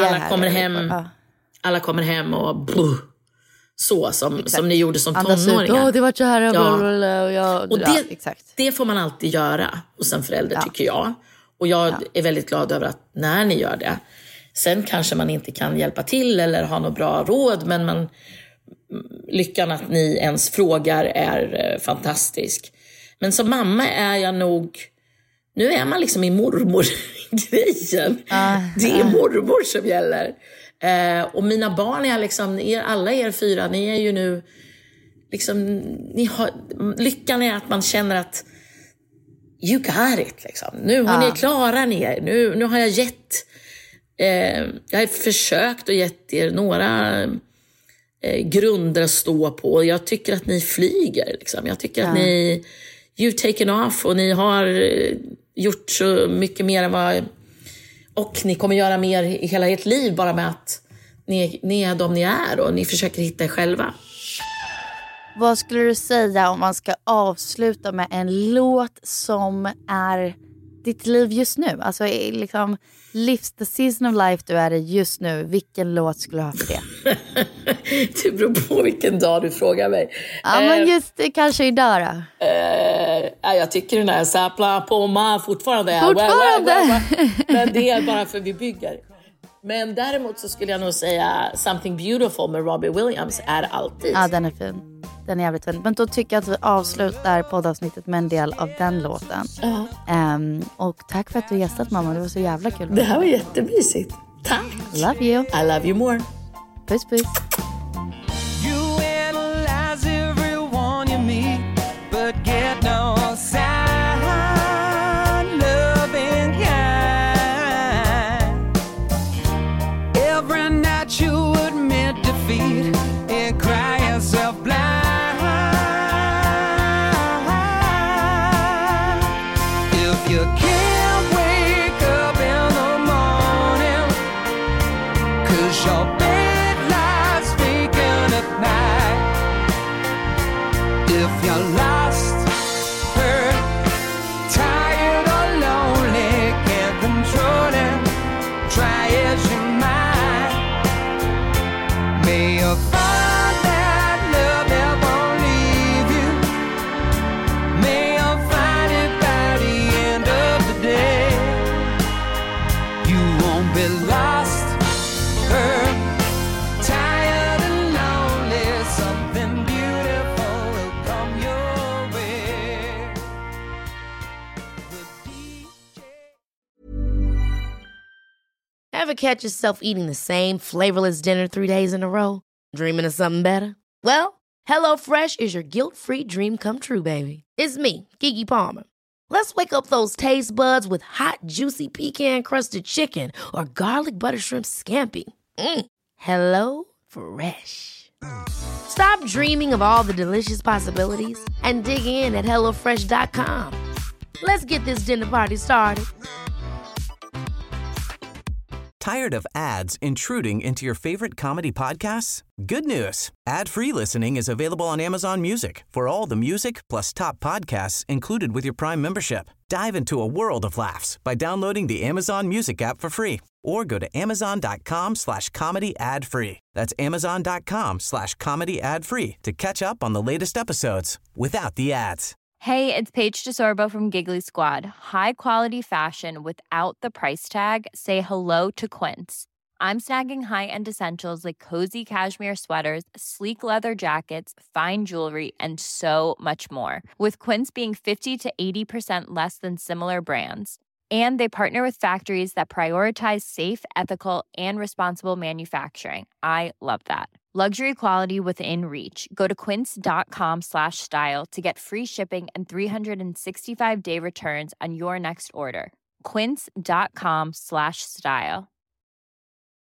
alla kommer hem och så som ni gjorde som tonåringar. Det var så här. Och det får man alltid göra hos en förälder, tycker jag. Och jag är väldigt glad över att när ni gör det. Sen kanske man inte kan hjälpa till eller ha något bra råd, men lyckan att ni ens frågar är fantastisk. Men som mamma är jag nog... Nu är man liksom i mormor-grejen. Det är mormor som gäller. Och mina barn är liksom... alla er 4, ni är ju nu... Liksom, lyckan är att man känner att... You got it, liksom. Nu har ni klara ner. Nu har jag gett... jag har försökt och gett er några grunder att stå på. Jag tycker att ni flyger, liksom. Jag tycker att ni... You've taken off och ni har gjort så mycket mer än vad... Och ni kommer göra mer i hela ert liv bara med att ni är de ni är och ni försöker hitta er själva. Vad skulle du säga om man ska avsluta med en låt som är ditt liv just nu? Alltså liksom the season of life du är i just nu. Vilken låt skulle du ha för det? Det beror på vilken dag du frågar mig. Ja, men just kanske idag då. Jag tycker den här Sapla på mig fortfarande. Men det är bara för vi bygger. Men däremot så skulle jag nog säga Something Beautiful med Robbie Williams är alltid. Ja, den är fin. Den är jävligt fin. Men då tycker jag att vi avslutar poddavsnittet med en del av den låten. Och tack för att du gästat, mamma. Det var så jävla kul. Det här var jättemysigt. Tack. Love you. I love you more. Puss, puss. You analyze everyone you meet, but get no sign. Loving kind. Every night you admit defeat and cry yourself blind. If you can't wake up in the morning, 'cause your bed lies vacant at night. If you're lost, hurt, tired or lonely, can't control it, try as you might. May you find that love that won't leave you. May you find it by the end of the day. You won't be lost, hurt, tired and lonely. Something beautiful will come your way. Ever catch yourself eating the same flavorless dinner 3 days in a row? Dreaming of something better? Well, HelloFresh is your guilt-free dream come true, baby. It's me, Keke Palmer. Let's wake up those taste buds with hot, juicy pecan-crusted chicken or garlic butter shrimp scampi. Hello Fresh. Stop dreaming of all the delicious possibilities and dig in at HelloFresh.com. Let's get this dinner party started. Tired of ads intruding into your favorite comedy podcasts? Good news. Ad-free listening is available on Amazon Music for all the music plus top podcasts included with your Prime membership. Dive into a world of laughs by downloading the Amazon Music app for free or go to amazon.com/comedy ad-free. That's amazon.com/comedy ad-free to catch up on the latest episodes without the ads. Hey, it's Paige DeSorbo from Giggly Squad. High quality fashion without the price tag. Say hello to Quince. I'm snagging high-end essentials like cozy cashmere sweaters, sleek leather jackets, fine jewelry, and so much more. With Quince being 50 to 80% less than similar brands. And they partner with factories that prioritize safe, ethical, and responsible manufacturing. I love that. Luxury quality within reach. Go to quince.com/style to get free shipping and 365-day returns on your next order. Quince.com/style.